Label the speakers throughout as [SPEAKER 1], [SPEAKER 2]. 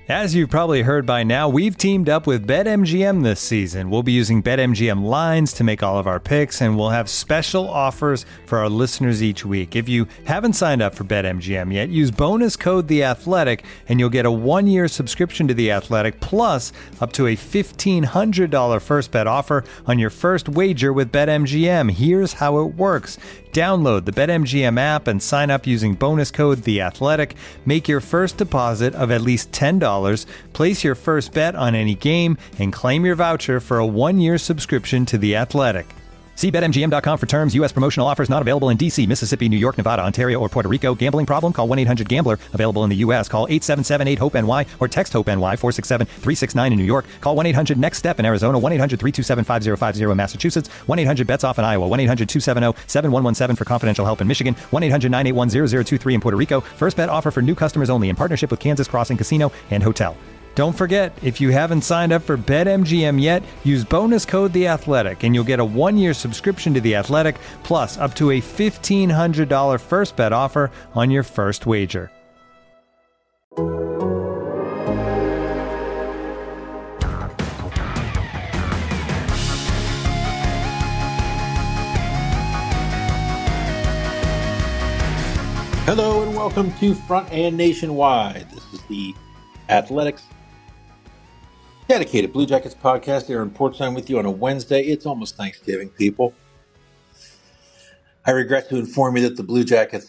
[SPEAKER 1] As you've probably heard by now, we've teamed up with BetMGM this season. We'll be using BetMGM lines to make all of our picks, and we'll have special offers for our listeners each week. If you haven't signed up for BetMGM yet, use bonus code The Athletic, and you'll get a 1-year subscription to The Athletic, plus up to a $1,500 first bet offer on your first wager with BetMGM. Here's how it works. Download the BetMGM app and sign up using bonus code The Athletic. Make your first deposit of at least $10. Place your first bet on any game and claim your voucher for a 1-year subscription to The Athletic. See BetMGM.com for terms. U.S. promotional offers not available in D.C., Mississippi, New York, Nevada, Ontario, or Puerto Rico. Gambling problem? Call 1-800-GAMBLER. Available in the U.S. Call 877-8-HOPE-NY or text HOPE-NY 467-369 in New York. Call 1-800-NEXT-STEP in Arizona. 1-800-327-5050 in Massachusetts. 1-800-BETS-OFF in Iowa. 1-800-270-7117 for confidential help in Michigan. 1-800-981-0023 in Puerto Rico. First bet offer for new customers only in partnership with Kansas Crossing Casino and Hotel. Don't forget, if you haven't signed up for BetMGM yet, use bonus code The Athletic, and you'll get a 1-year subscription to The Athletic, plus up to a $1,500 first bet offer on your first wager.
[SPEAKER 2] Hello and welcome to Front and Nationwide. This is the Athletics dedicated Blue Jackets podcast. Aaron Portzline with you on a Wednesday. It's almost Thanksgiving, people. I regret to inform you that the Blue Jackets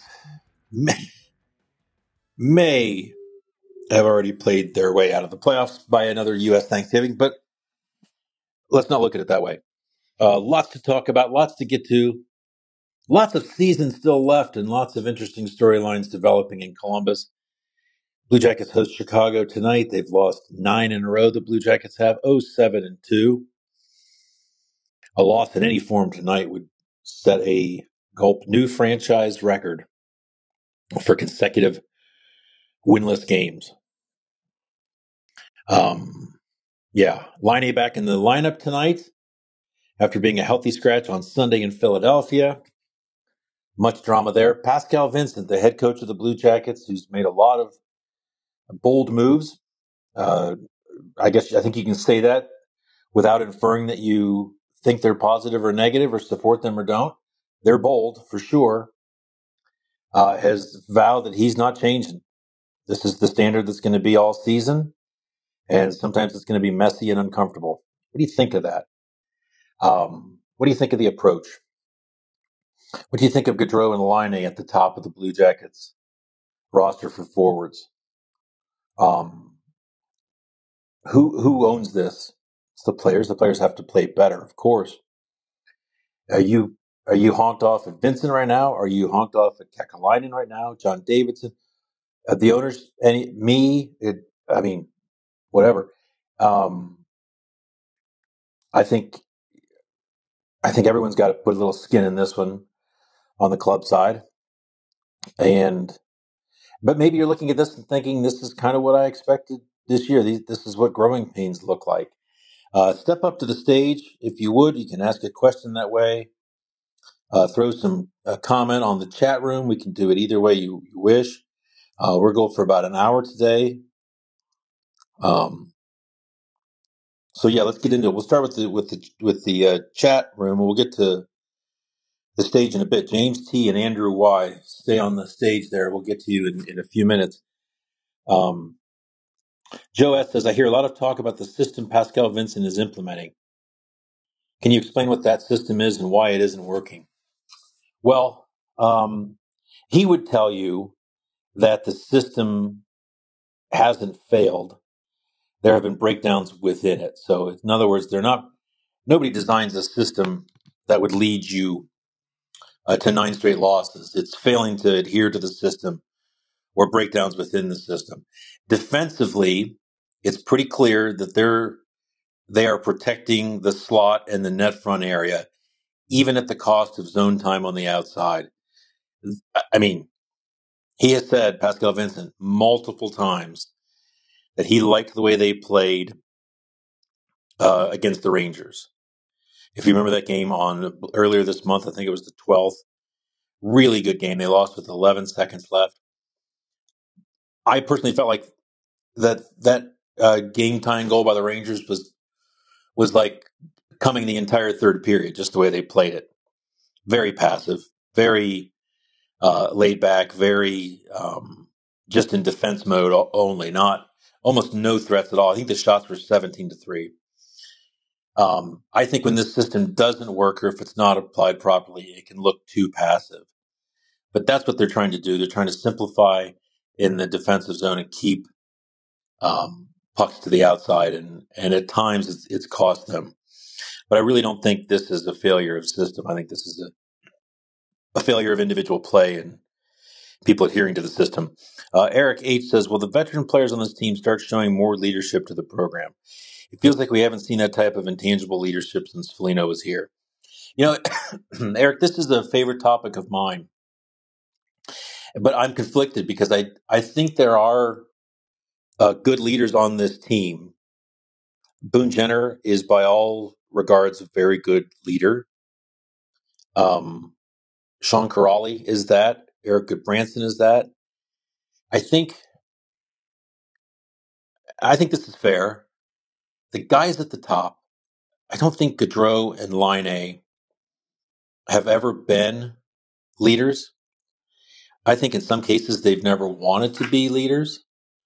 [SPEAKER 2] may have already played their way out of the playoffs by another U.S. Thanksgiving, but let's not look at it that way. Lots to talk about, lots to get to, lots of season still left, and lots of interesting storylines developing in Columbus. Blue Jackets host Chicago tonight. They've lost 9 in a row. The Blue Jackets have 7-2. A loss in any form tonight would set a Gulp new franchise record for consecutive winless games. Line A back in the lineup tonight after being a healthy scratch on Sunday in Philadelphia. Much drama there. Pascal Vincent, the head coach of the Blue Jackets, who's made a lot of bold moves. I think you can say that without inferring that you think they're positive or negative or support them or don't. They're bold for sure. Has vowed that he's not changing. This is the standard that's going to be all season, and sometimes it's going to be messy and uncomfortable. What do you think of that? What do you think of the approach? What do you think of Gaudreau and Laine at the top of the Blue Jackets roster for forwards? Who owns this? It's the players. The players have to play better, of course. Are you honked off at Vincent right now? Are you honked off at Kekalainen right now? John Davidson? The owners? Whatever. I think everyone's got to put a little skin in this one on the club side. But maybe you're looking at this and thinking, this is kind of what I expected this year. This is what growing pains look like. Step up to the stage, if you would. You can ask a question that way. Throw some comment on the chat room. We can do it either way you wish. We're going for about an hour today. Let's get into it. We'll start with the chat room, and we'll get to the stage in a bit. James T. and Andrew Y. Stay on the stage there. We'll get to you in a few minutes. Joe S. says, I hear a lot of talk about the system Pascal Vincent is implementing. Can you explain what that system is and why it isn't working? Well, he would tell you that the system hasn't failed. There have been breakdowns within it. So in other words, nobody designs a system that would lead you to 9 straight losses. It's failing to adhere to the system or breakdowns within the system. Defensively, it's pretty clear that they are protecting the slot and the net front area, even at the cost of zone time on the outside. I mean, he has said, Pascal Vincent, multiple times that he liked the way they played against the Rangers. If you remember that game earlier this month, I think it was the 12th, really good game. They lost with 11 seconds left. I personally felt like that game tying goal by the Rangers was like coming the entire third period, just the way they played it. Very passive, very laid back, very just in defense mode only, not almost no threats at all. I think the shots were 17-3. I think when this system doesn't work or if it's not applied properly, it can look too passive. But that's what they're trying to do. They're trying to simplify in the defensive zone and keep pucks to the outside, and at times it's cost them. But I really don't think this is a failure of system. I think this is a failure of individual play and people adhering to the system. Eric H. says, will the veteran players on this team start showing more leadership to the program? It feels like we haven't seen that type of intangible leadership since Foligno was here. You know, Eric, this is a favorite topic of mine, but I'm conflicted because I think there are good leaders on this team. Boone Jenner is by all regards a very good leader. Sean Corrali is that. Eric Goodbranson is that. I think this is fair. The guys at the top, I don't think Gaudreau and Laine have ever been leaders. I think in some cases they've never wanted to be leaders.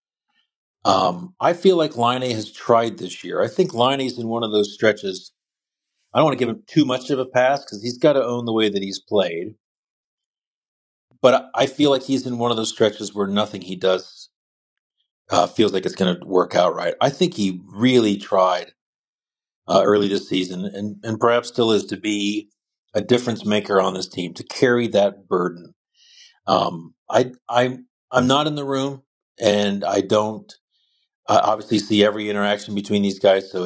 [SPEAKER 2] I feel like Laine has tried this year. I think Laine's in one of those stretches. I don't want to give him too much of a pass because he's got to own the way that he's played. But I feel like he's in one of those stretches where nothing he does feels like it's going to work out right. I think he really tried early this season and perhaps still is to be a difference maker on this team, to carry that burden. I'm not in the room, and I don't obviously see every interaction between these guys, so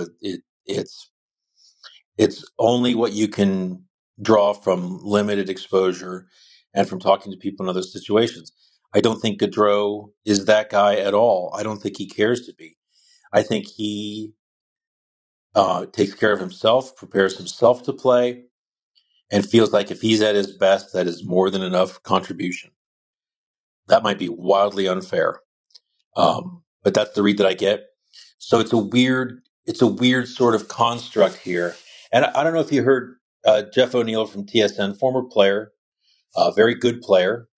[SPEAKER 2] it's only what you can draw from limited exposure and from talking to people in other situations. I don't think Gaudreau is that guy at all. I don't think he cares to be. I think he takes care of himself, prepares himself to play, and feels like if he's at his best, that is more than enough contribution. That might be wildly unfair, but that's the read that I get. So it's a weird sort of construct here. And I don't know if you heard Jeff O'Neill from TSN, former player, very good player.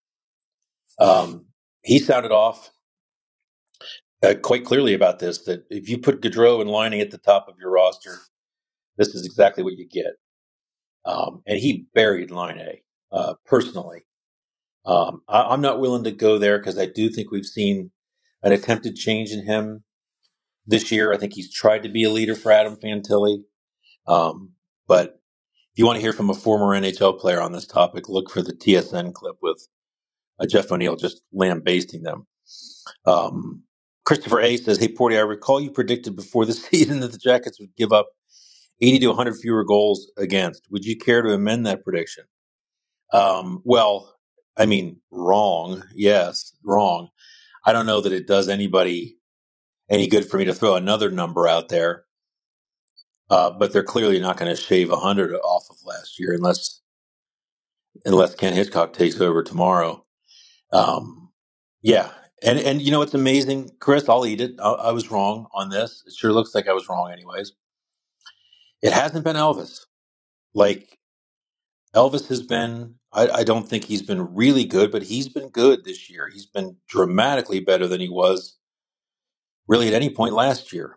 [SPEAKER 2] He sounded off quite clearly about this, that if you put Gaudreau and Laine at the top of your roster, this is exactly what you get. And he buried Laine personally. I'm not willing to go there because I do think we've seen an attempted change in him this year. I think he's tried to be a leader for Adam Fantilli. But if you want to hear from a former NHL player on this topic, look for the TSN clip with Jeff O'Neill just lambasting them. Christopher A. says, hey, Porty, I recall you predicted before the season that the Jackets would give up 80 to 100 fewer goals against. Would you care to amend that prediction? Well, I mean, wrong. Yes, wrong. I don't know that it does anybody any good for me to throw another number out there. But they're clearly not going to shave 100 off of last year unless Ken Hitchcock takes over tomorrow. Yeah. And you know what's amazing, Chris? I'll eat it. I was wrong on this. It sure looks like I was wrong anyways. It hasn't been Elvis. Like, Elvis has been, I don't think he's been really good, but he's been good this year. He's been dramatically better than he was really at any point last year.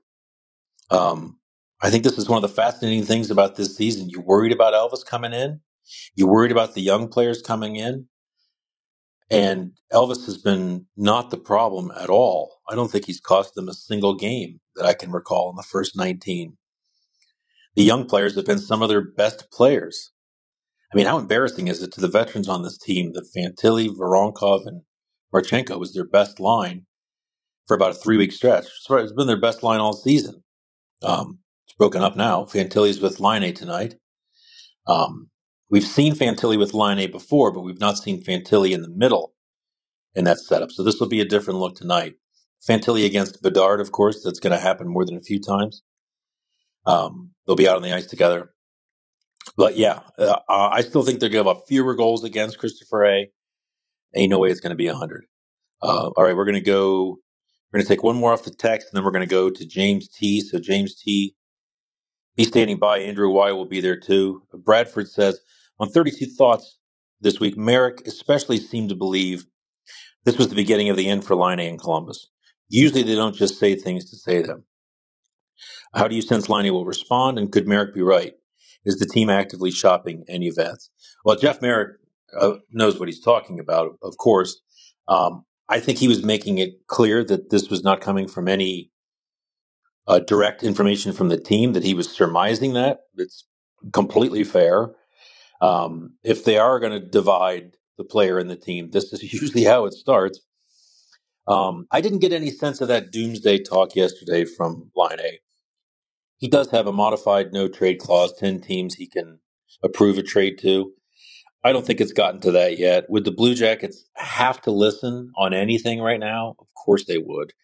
[SPEAKER 2] I think this is one of the fascinating things about this season. You worried about Elvis coming in? You worried about the young players coming in? And Elvis has been not the problem at all. I don't think he's cost them a single game that I can recall in the first 19. The young players have been some of their best players. I mean, how embarrassing is it to the veterans on this team that Fantilli, Voronkov, and Marchenko was their best line for about a 3-week stretch? It's been their best line all season. It's broken up now. Fantilli's with Laine tonight. We've seen Fantilli with Laine before, but we've not seen Fantilli in the middle in that setup. So this will be a different look tonight. Fantilli against Bedard, of course. That's going to happen more than a few times. They'll be out on the ice together. But yeah, I still think they're going to have fewer goals against Christopher A. Ain't no way it's going to be 100. All right, we're going to go We're going to take one more off the text, and then we're going to go to James T. So James T, be standing by. Andrew Y will be there too. Bradford says, on 32 Thoughts this week, Merrick especially seemed to believe this was the beginning of the end for Line A in Columbus. Usually they don't just say things to say them. How do you sense Line A will respond, and could Merrick be right? Is the team actively shopping any vets? Well, Jeff Merrick knows what he's talking about, of course. I think he was making it clear that this was not coming from any direct information from the team, that he was surmising that. It's completely fair. If they are going to divide the player and the team, this is usually how it starts. I didn't get any sense of that doomsday talk yesterday from Line A. He does have a modified no trade clause, 10 teams he can approve a trade to. I don't think it's gotten to that yet. Would the Blue Jackets have to listen on anything right now? Of course they would.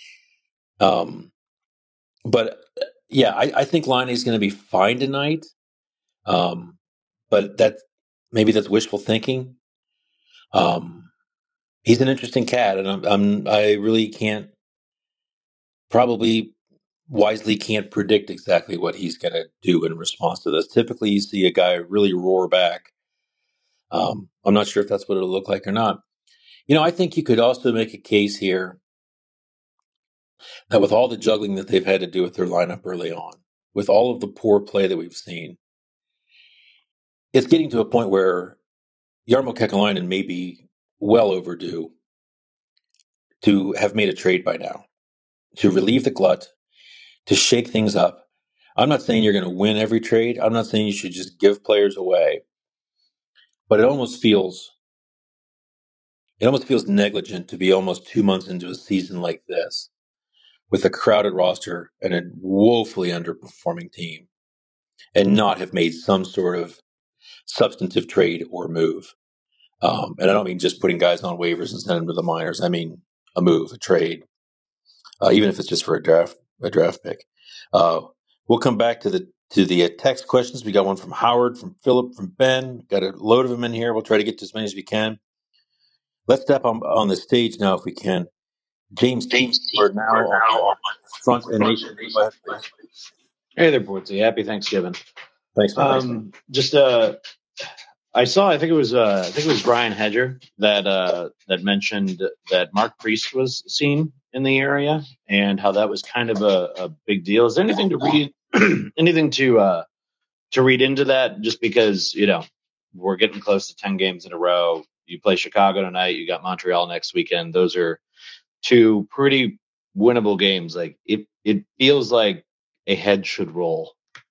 [SPEAKER 2] But yeah, I think Line A is going to be fine tonight. But maybe that's wishful thinking. He's an interesting cat, and I really probably wisely can't predict exactly what he's going to do in response to this. Typically, you see a guy really roar back. I'm not sure if that's what it'll look like or not. I think you could also make a case here that with all the juggling that they've had to do with their lineup early on, with all of the poor play that we've seen, it's getting to a point where Jarmo Kekalainen may be well overdue to have made a trade by now, to relieve the glut, to shake things up. I'm not saying you're going to win every trade. I'm not saying you should just give players away. But it almost feels negligent to be almost 2 months into a season like this with a crowded roster and a woefully underperforming team and not have made some sort of substantive trade or move. And I don't mean just putting guys on waivers and sending them to the minors. I mean a move, a trade, even if it's just for a draft pick. We'll come back to the text questions. We got one from Howard, from Philip, from Ben. Got a load of them in here. We'll try to get to as many as we can. Let's step on the stage now if we can. James T. We're now on front and nation.
[SPEAKER 3] Hey there, Portsy. Happy Thanksgiving.
[SPEAKER 2] Thanks,
[SPEAKER 3] I saw. I think it was Brian Hedger that mentioned that Mark Priest was seen in the area and how that was kind of a big deal. Is there anything to read? Anything to read into that? Just because we're getting close to 10 games in a row. You play Chicago tonight. You got Montreal next weekend. Those are two pretty winnable games. Like it feels like a head should roll.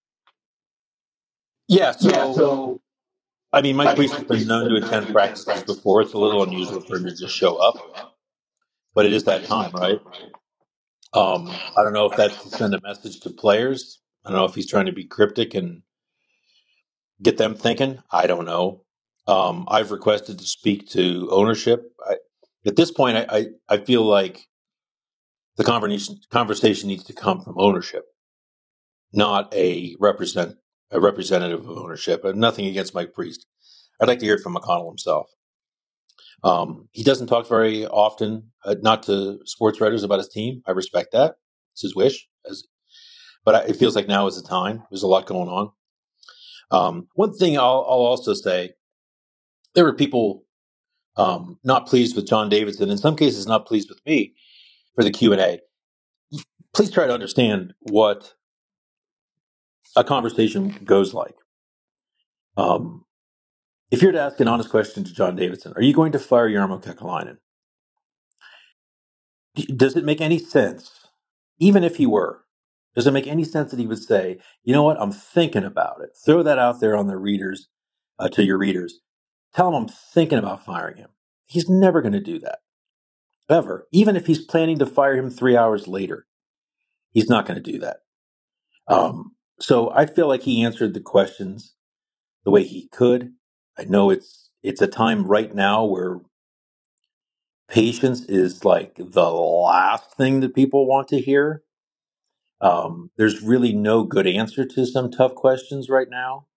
[SPEAKER 2] Yeah. So I mean, Mike Priest has been known to attend practices before. It's a little unusual for him to just show up, but it is that time, right? I don't know if that's to send a message to players. I don't know if he's trying to be cryptic and get them thinking. I don't know. I've requested to speak to ownership. At this point, I feel like the conversation needs to come from ownership, not a representative of ownership. Nothing against Mike Priest. I'd like to hear it from McConnell himself. He doesn't talk very often, not to sports writers, about his team. I respect that. It's his wish. But it feels like now is the time. There's a lot going on. One thing I'll also say, there were people not pleased with John Davidson, in some cases not pleased with me for the Q&A. Please try to understand what a conversation goes like. If you're to ask an honest question to John Davidson, are you going to fire Jarmo Kekalainen? Does it make any sense, even if he were, does it make any sense that he would say, you know what, I'm thinking about it. Throw that out there on the readers, to your readers. Tell him I'm thinking about firing him. He's never going to do that. Ever. Even if he's planning to fire him 3 hours later, he's not going to do that. So I feel like he answered the questions the way he could. I know it's a time right now where patience is like the last thing that people want to hear. There's really no good answer to some tough questions right now.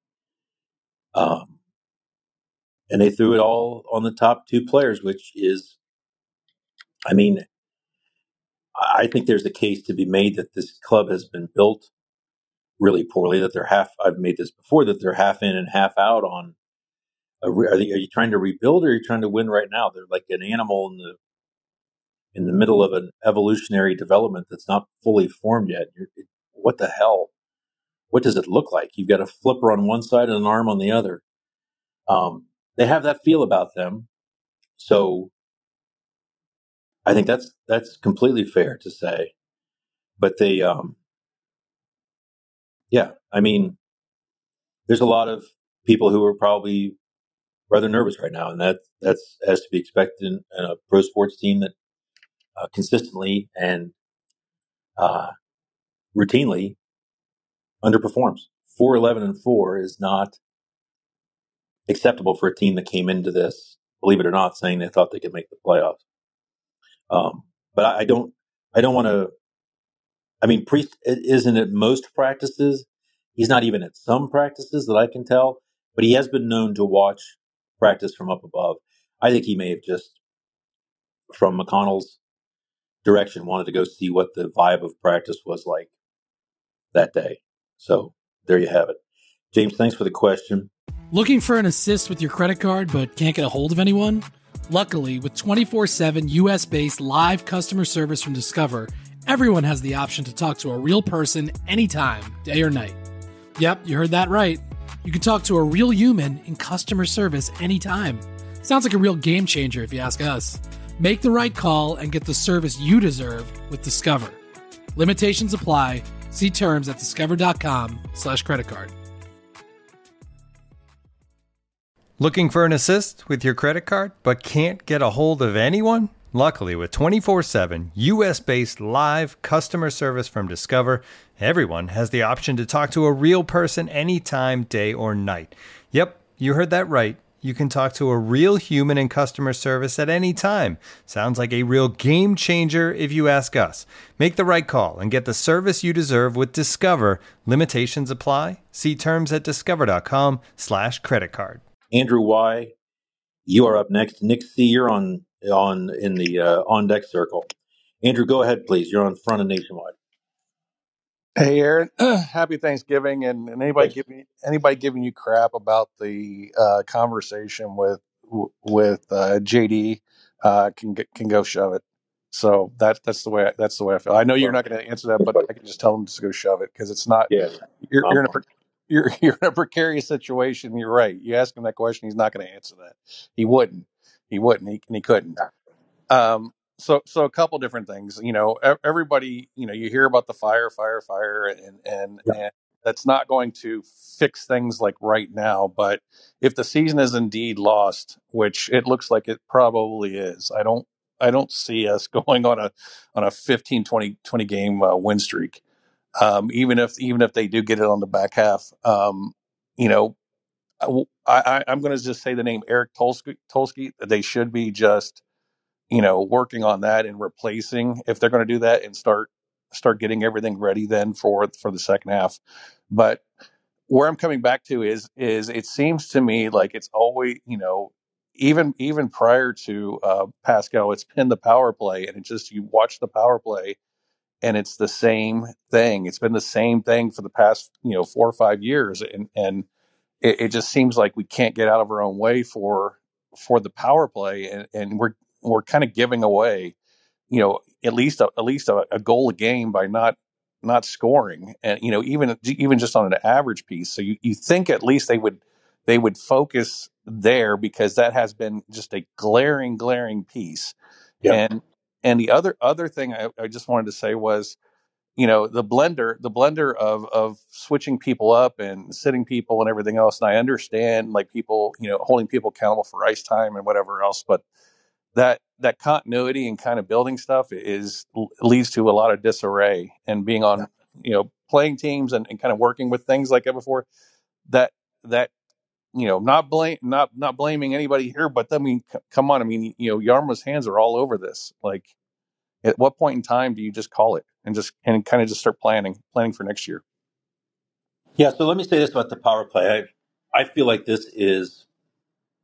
[SPEAKER 2] And they threw it all on the top two players, which is, I mean, I think there's a case to be made that this club has been built really poorly. That I've made this before. That they're half in and half out on. Are you trying to rebuild, or are you trying to win right now? They're like an animal in the middle of an evolutionary development that's not fully formed yet. What the hell? What does it look like? You've got a flipper on one side and an arm on the other. They have that feel about them. So I think that's completely fair to say. But they, yeah, I mean, there's a lot of people who are probably rather nervous right now, and that's as to be expected in a pro sports team that consistently and routinely underperforms. 4-11-4 is not acceptable for a team that came into this, believe it or not, saying they thought they could make the playoffs. But I don't want to. I mean, Priest isn't at most practices. He's not even at some practices that I can tell. But he has been known to watch practice from up above. I think he may have just, from McConnell's direction, wanted to go see what the vibe of practice was like that day. So there you have it. James, thanks for the question.
[SPEAKER 4] Looking for an assist with your credit card but can't get a hold of anyone? Luckily, with 24/7 US-based live customer service from Discover, everyone has the option to talk to a real person anytime, day or night. Yep, you heard that right. You can talk to a real human in customer service anytime. Sounds like a real game changer if you ask us. Make the right call and get the service you deserve with Discover. Limitations apply. See terms at discover.com/creditcard.
[SPEAKER 1] Looking for an assist with your credit card but can't get a hold of anyone? Luckily, with 24/7 US-based live customer service from Discover, everyone has the option to talk to a real person anytime, day or night. Yep, you heard that right. You can talk to a real human in customer service at any time. Sounds like a real game changer if you ask us. Make the right call and get the service you deserve with Discover. Limitations apply. See terms at discover.com/creditcard.
[SPEAKER 2] Andrew Y., you are up next. Nick C., you're in the on deck circle. Andrew, go ahead, please. You're on front of Nationwide.
[SPEAKER 5] Hey, Aaron. Happy Thanksgiving, and anybody giving you crap about the conversation with JD can go shove it. So that's the way I feel. I know you're not going to answer that, but I can just tell them to go shove it because it's not.
[SPEAKER 2] Yeah,
[SPEAKER 5] You're in a precarious situation. You're right. You ask him that question, he's not going to answer that. He wouldn't. He couldn't. So a couple different things. Everybody. You hear about the fire, and that's not going to fix things like right now. But if the season is indeed lost, which it looks like it probably is, I don't see us going on a 15, 20 game win streak. Even if they do get it on the back half, I'm going to just say the name Eric Tulsky. They should be just working on that and replacing if they're going to do that and start getting everything ready then for the second half. But where I'm coming back to is it seems to me like it's always even prior to Pascal, it's been the power play, and it's just you watch the power play. And it's the same thing. It's been the same thing for the past, 4 or 5 years. And it just seems like we can't get out of our own way for the power play. And we're kind of giving away, at least a goal a game by not scoring. And, even just on an average piece. So you think at least they would focus there because that has been just a glaring piece.
[SPEAKER 2] Yeah.
[SPEAKER 5] And the other thing I just wanted to say was, the blender of switching people up and sitting people and everything else. And I understand like people, holding people accountable for ice time and whatever else, but that continuity and kind of building stuff leads to a lot of disarray and being on, playing teams and kind of working with things like that before that, not blaming anybody here, but I mean, come on. I mean, Yarmo's hands are all over this. Like, at what point in time do you just call it and kind of just start planning for next year?
[SPEAKER 2] Yeah. So let me say this about the power play. I feel like the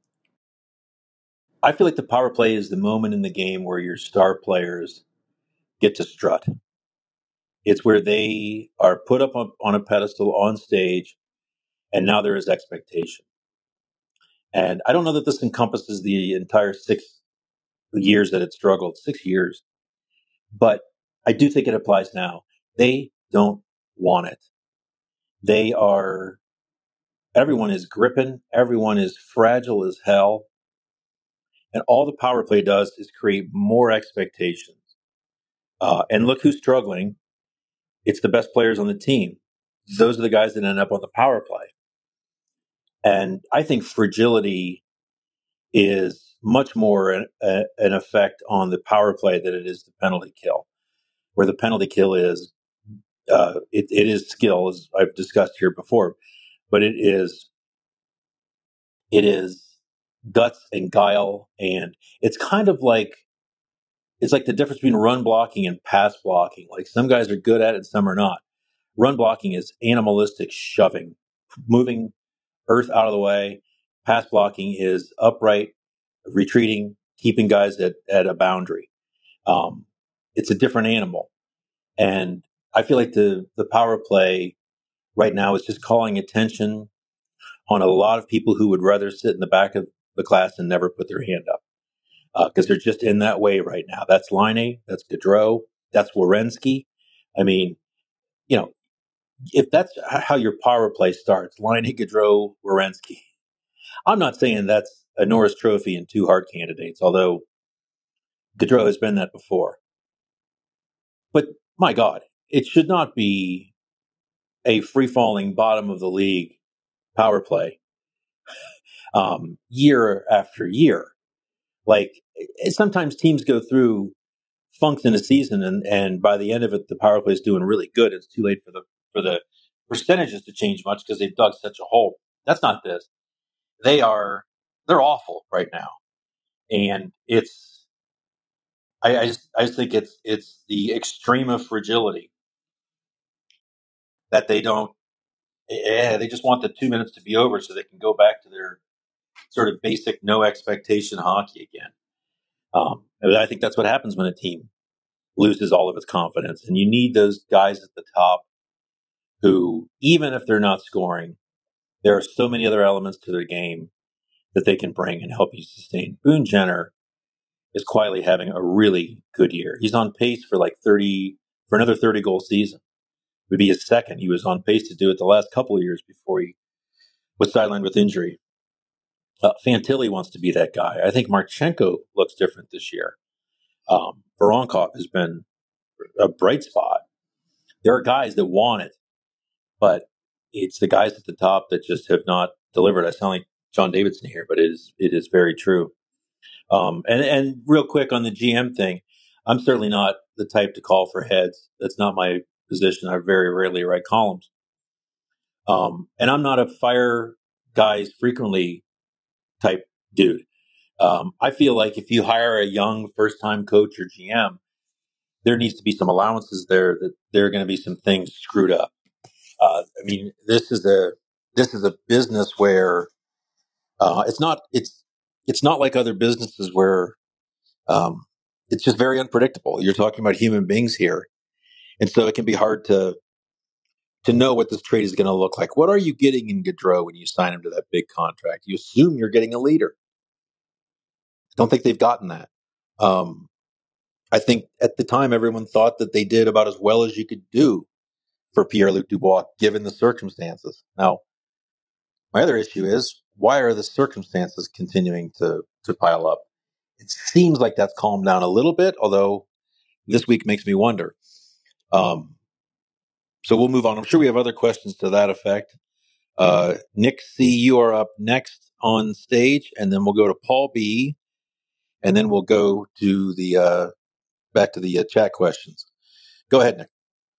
[SPEAKER 2] power play is the moment in the game where your star players get to strut. It's where they are put up on a pedestal on stage, and now there is expectation. And I don't know that this encompasses the entire 6 years that it struggled, 6 years, but I do think it applies now. They don't want it. Everyone is gripping, everyone is fragile as hell, and all the power play does is create more expectations. And look who's struggling. It's the best players on the team. Those are the guys that end up on the power play. And I think fragility is much more an effect on the power play than it is the penalty kill. Where the penalty kill is, it is skill, as I've discussed here before, but it is guts and guile, and it's kind of like it's like the difference between run blocking and pass blocking. Like some guys are good at it, some are not. Run blocking is animalistic shoving, moving earth out of the way. Pass blocking is upright, retreating, keeping guys at a boundary. It's a different animal. And I feel like the power play right now is just calling attention on a lot of people who would rather sit in the back of the class and never put their hand up because they're just in that way right now. That's Laine, that's Gaudreau, that's Werenski. I mean, you know, if that's how your power play starts, Laine, Gaudreau, Werenski, I'm not saying that's a Norris Trophy and two hard candidates, although Gaudreau has been that before. But my God, it should not be a free-falling bottom of the league power play year after year. Like sometimes teams go through funks in a season, and by the end of it, the power play is doing really good. It's too late for the percentages to change much because they've dug such a hole. That's not this. They're awful right now, and I just think it's the extreme of fragility that they don't. They just want the 2 minutes to be over so they can go back to their sort of basic no expectation hockey again. And I think that's what happens when a team loses all of its confidence. And you need those guys at the top who, even if they're not scoring, there are so many other elements to their game that they can bring and help you sustain. Boone Jenner is quietly having a really good year. He's on pace for for another 30 goal season. It would be his second. He was on pace to do it the last couple of years before he was sidelined with injury. Fantilli wants to be that guy. I think Marchenko looks different this year. Voronkov has been a bright spot. There are guys that want it, but it's the guys at the top that just have not delivered. I sound like John Davidson here, but it is very true. And real quick on the GM thing, I'm certainly not the type to call for heads. That's not my position. I very rarely write columns. And I'm not a fire guys frequently type dude. I feel like if you hire a young first time coach or GM, there needs to be some allowances there that there are going to be some things screwed up. I mean, this is a business where it's not like other businesses where it's just very unpredictable. You're talking about human beings here, and so it can be hard to know what this trade is going to look like. What are you getting in Gaudreau when you sign him to that big contract? You assume you're getting a leader. I don't think they've gotten that. I think at the time everyone thought that they did about as well as you could do for Pierre-Luc Dubois, given the circumstances. Now, my other issue is, why are the circumstances continuing to pile up? It seems like that's calmed down a little bit, although this week makes me wonder. So we'll move on. I'm sure we have other questions to that effect. Nick C., you are up next on stage, and then we'll go to Paul B., and then we'll go to the back to the chat questions. Go ahead, Nick.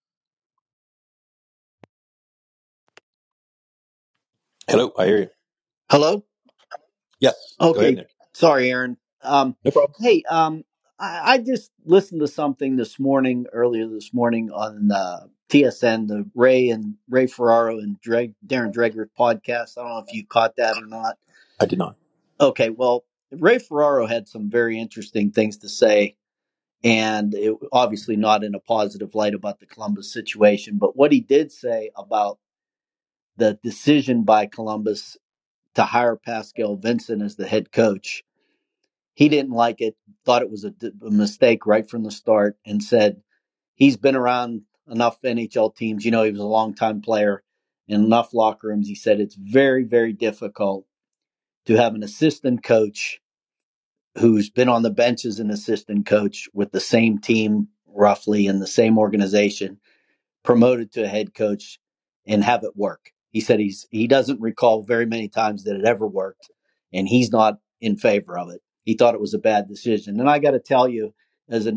[SPEAKER 2] Hello, I hear you.
[SPEAKER 6] Hello?
[SPEAKER 2] Yes. Go ahead,
[SPEAKER 6] Okay.
[SPEAKER 2] Nick.
[SPEAKER 6] Sorry, Aaron.
[SPEAKER 2] No problem.
[SPEAKER 6] Hey, I just listened to something earlier this morning on TSN, the Ray Ferraro and Darren Dreger podcast. I don't know if you caught that or not.
[SPEAKER 2] I did not.
[SPEAKER 6] Okay, well, Ray Ferraro had some very interesting things to say, and it obviously not in a positive light about the Columbus situation. But what he did say about the decision by Columbus to hire Pascal Vincent as the head coach, he didn't like it, thought it was a mistake right from the start, and said he's been around enough NHL teams. He was a longtime player in enough locker rooms. He said it's very, very difficult to have an assistant coach who's been on the bench as an assistant coach with the same team roughly in the same organization, promoted to a head coach and have it work. He said he doesn't recall very many times that it ever worked, and he's not in favor of it. He thought it was a bad decision. And I got to tell you, as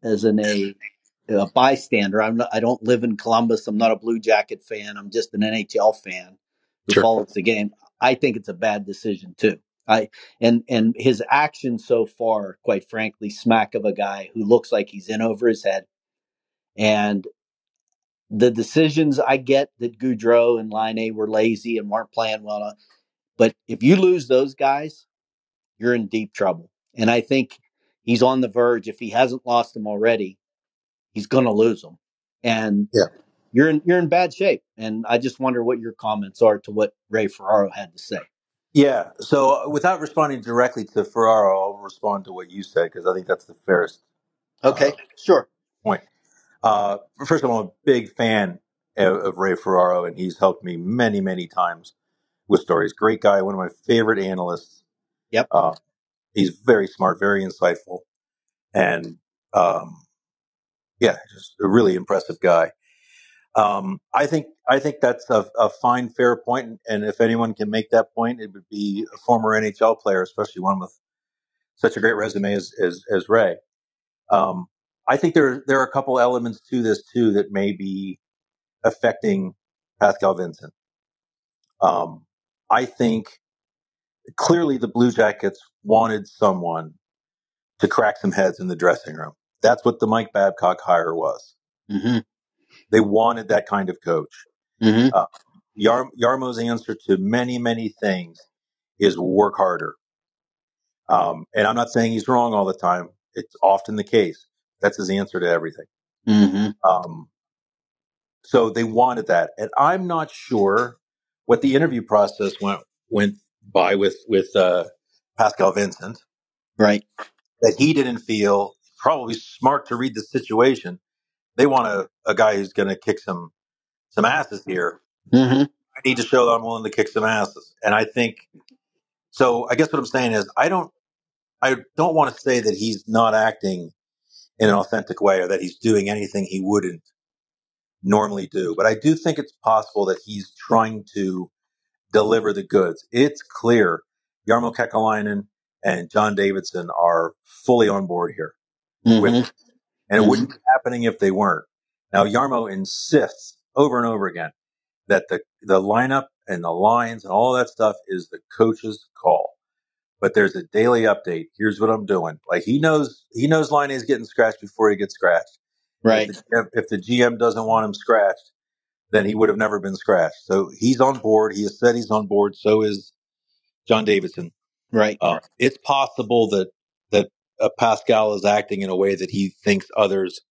[SPEAKER 6] a bystander, I don't live in Columbus. I'm not a Blue Jacket fan. I'm just an NHL fan who
[SPEAKER 2] Sure.
[SPEAKER 6] follows the game. I think it's a bad decision too. And his actions so far, quite frankly, smack of a guy who looks like he's in over his head. And the decisions, I get that Goudreau and Laine were lazy and weren't playing well, but if you lose those guys, you're in deep trouble. And I think he's on the verge. If he hasn't lost them already, he's going to lose them. And
[SPEAKER 2] Yeah.
[SPEAKER 6] you're in bad shape. And I just wonder what your comments are to what Ray Ferraro had to say.
[SPEAKER 2] Yeah. So without responding directly to Ferraro, I'll respond to what you said because I think that's the fairest
[SPEAKER 6] Okay, sure.
[SPEAKER 2] point. First of all, I'm a big fan of Ray Ferraro, and he's helped me many, many times with stories. Great guy, one of my favorite analysts.
[SPEAKER 6] Yep.
[SPEAKER 2] He's very smart, very insightful, and just a really impressive guy. I think that's a fine, fair point, and if anyone can make that point, it would be a former NHL player, especially one with such a great resume as Ray. I think there are a couple elements to this too that may be affecting Pascal Vincent. I think clearly the Blue Jackets wanted someone to crack some heads in the dressing room. That's what the Mike Babcock hire was.
[SPEAKER 6] Mm-hmm.
[SPEAKER 2] They wanted that kind of coach.
[SPEAKER 6] Mm-hmm.
[SPEAKER 2] Yarmo's answer to many, many things is work harder. And I'm not saying he's wrong all the time. It's often the case. That's his answer to everything.
[SPEAKER 6] Mm-hmm.
[SPEAKER 2] So they wanted that. And I'm not sure what the interview process went by with Pascal Vincent.
[SPEAKER 6] Right.
[SPEAKER 2] That he didn't feel probably smart to read the situation. They want a guy who's going to kick some asses here.
[SPEAKER 6] Mm-hmm.
[SPEAKER 2] I need to show that I'm willing to kick some asses. And I think so. I guess what I'm saying is I don't want to say that he's not acting in an authentic way or that he's doing anything he wouldn't normally do. But I do think it's possible that he's trying to deliver the goods. It's clear Jarmo Kekalainen and John Davidson are fully on board here.
[SPEAKER 6] Mm-hmm.
[SPEAKER 2] And it wouldn't be happening if they weren't. Now, Jarmo insists over and over again that the lineup and the lines and all that stuff is the coach's call. But there's a daily update. Here's what I'm doing. Like he knows Laine is getting scratched before he gets scratched.
[SPEAKER 6] Right.
[SPEAKER 2] If the GM doesn't want him scratched, then he would have never been scratched. So he's on board. He has said he's on board. So is John Davidson.
[SPEAKER 6] Right.
[SPEAKER 2] It's possible that Pascal is acting in a way that he thinks others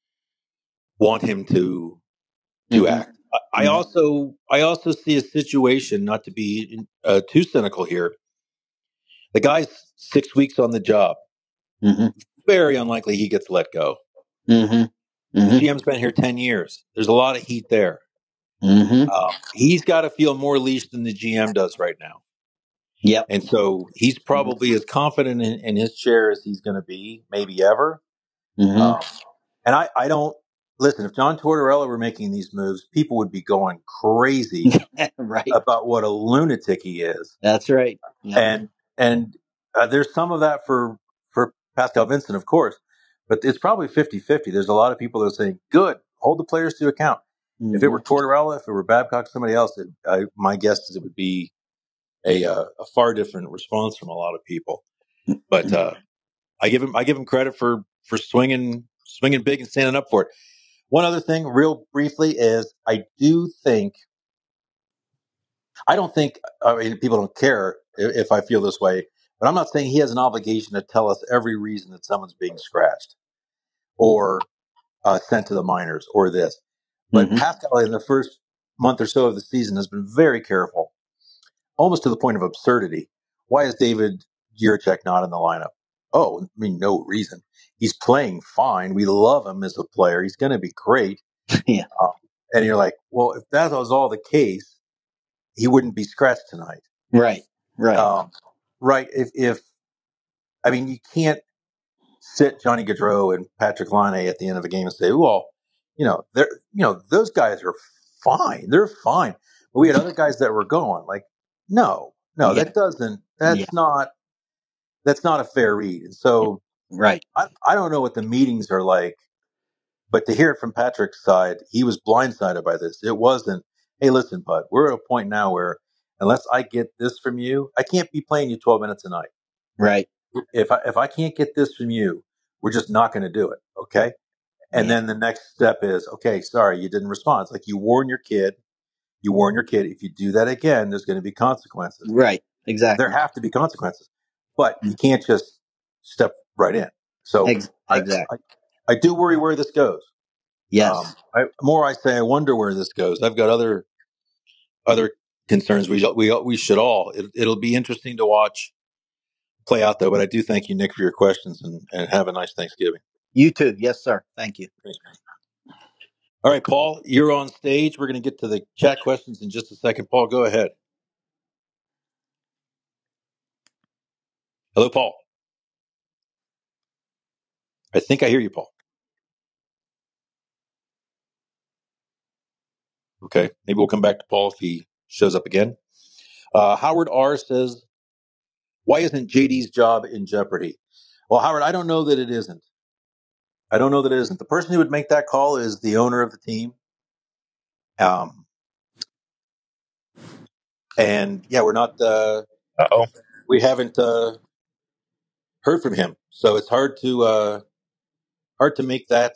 [SPEAKER 2] want him to act. I also see a situation, not to be too cynical here. The guy's 6 weeks on the job.
[SPEAKER 6] Mm-hmm.
[SPEAKER 2] Very unlikely he gets let go.
[SPEAKER 6] Mm-hmm.
[SPEAKER 2] The GM's been here 10 years. There's a lot of heat there.
[SPEAKER 6] Mm-hmm.
[SPEAKER 2] He's got to feel more leash than the GM does right now.
[SPEAKER 6] Yep.
[SPEAKER 2] And so he's probably as confident in his chair as he's going to be, maybe ever.
[SPEAKER 6] Mm-hmm.
[SPEAKER 2] And I don't listen. If John Tortorella were making these moves, people would be going crazy
[SPEAKER 6] Right.
[SPEAKER 2] about what a lunatic he is.
[SPEAKER 6] That's right. Yep.
[SPEAKER 2] And there's some of that for Pascal Vincent, of course, but it's probably 50-50. There's a lot of people that are saying, good, hold the players to account.
[SPEAKER 6] Mm-hmm.
[SPEAKER 2] If it were Tortorella, if it were Babcock, somebody else, my guess is it would be a far different response from a lot of people. But I give him credit for swinging big and standing up for it. One other thing, real briefly, is I don't think people don't care if I feel this way, but I'm not saying he has an obligation to tell us every reason that someone's being scratched. or sent to the minors or this. But Pascal in the first month or so of the season has been very careful, almost to the point of absurdity. Why is David Jiricek not in the lineup? Oh, I mean, no reason. He's playing fine. We love him as a player. He's going to be great.
[SPEAKER 6] Yeah.
[SPEAKER 2] And you're like, well, if that was all the case, he wouldn't be scratched tonight.
[SPEAKER 6] Right.
[SPEAKER 2] Right. If I mean, you can't sit Johnny Gaudreau and Patrick Laine at the end of a game and say, well, those guys are fine. They're fine. But we had other guys that were going like, no,
[SPEAKER 6] Yeah.
[SPEAKER 2] that's not a fair read. And so
[SPEAKER 6] Right.
[SPEAKER 2] I don't know what the meetings are like, but to hear it from Patrick's side, he was blindsided by this. It wasn't, hey, listen, bud, we're at a point now where unless I get this from you, I can't be playing you 12 minutes a night.
[SPEAKER 6] Right.
[SPEAKER 2] If I can't get this from you, we're just not going to do it. Okay. And then the next step is, okay, sorry, you didn't respond. It's like you warn your kid. If you do that again, there's going to be consequences.
[SPEAKER 6] Right. Exactly.
[SPEAKER 2] There have to be consequences, but you can't just step right in. So
[SPEAKER 6] exactly.
[SPEAKER 2] I do worry where this goes.
[SPEAKER 6] Yes.
[SPEAKER 2] I wonder where this goes. I've got other concerns. We should all. It'll be interesting to watch play out, though. But I do thank you, Nick, for your questions, and have a nice Thanksgiving.
[SPEAKER 6] You too. Yes, sir. Thank you.
[SPEAKER 2] All right, Paul, you're on stage. We're going to get to the chat questions in just a second. Paul, go ahead. Hello, Paul. I think I hear you, Paul. Okay, maybe we'll come back to Paul if he shows up again. Howard R. says, why isn't JD's job in jeopardy? Well, Howard, I don't know that it isn't. The person who would make that call is the owner of the team. And yeah, we're not, we haven't heard from him. So it's hard to make that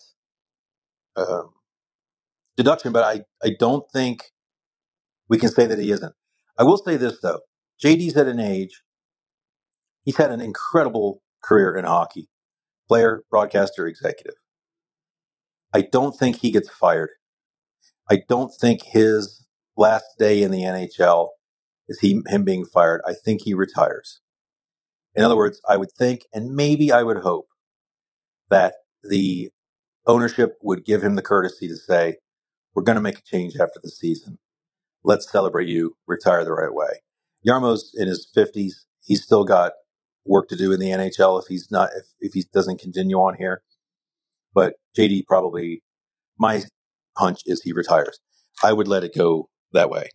[SPEAKER 2] deduction, but I don't think we can say that he isn't. I will say this, though. JD's at an age, he's had an incredible career in hockey. Player, broadcaster, executive. I don't think he gets fired. I don't think his last day in the NHL is him being fired. I think he retires. In other words, I would think, and maybe I would hope, that the ownership would give him the courtesy to say, we're going to make a change after the season. Let's celebrate you. Retire the right way. Yarmo's in his 50s. He's still got work to do in the NHL if he doesn't continue on here. But JD probably, my hunch is he retires. I would let it go that way.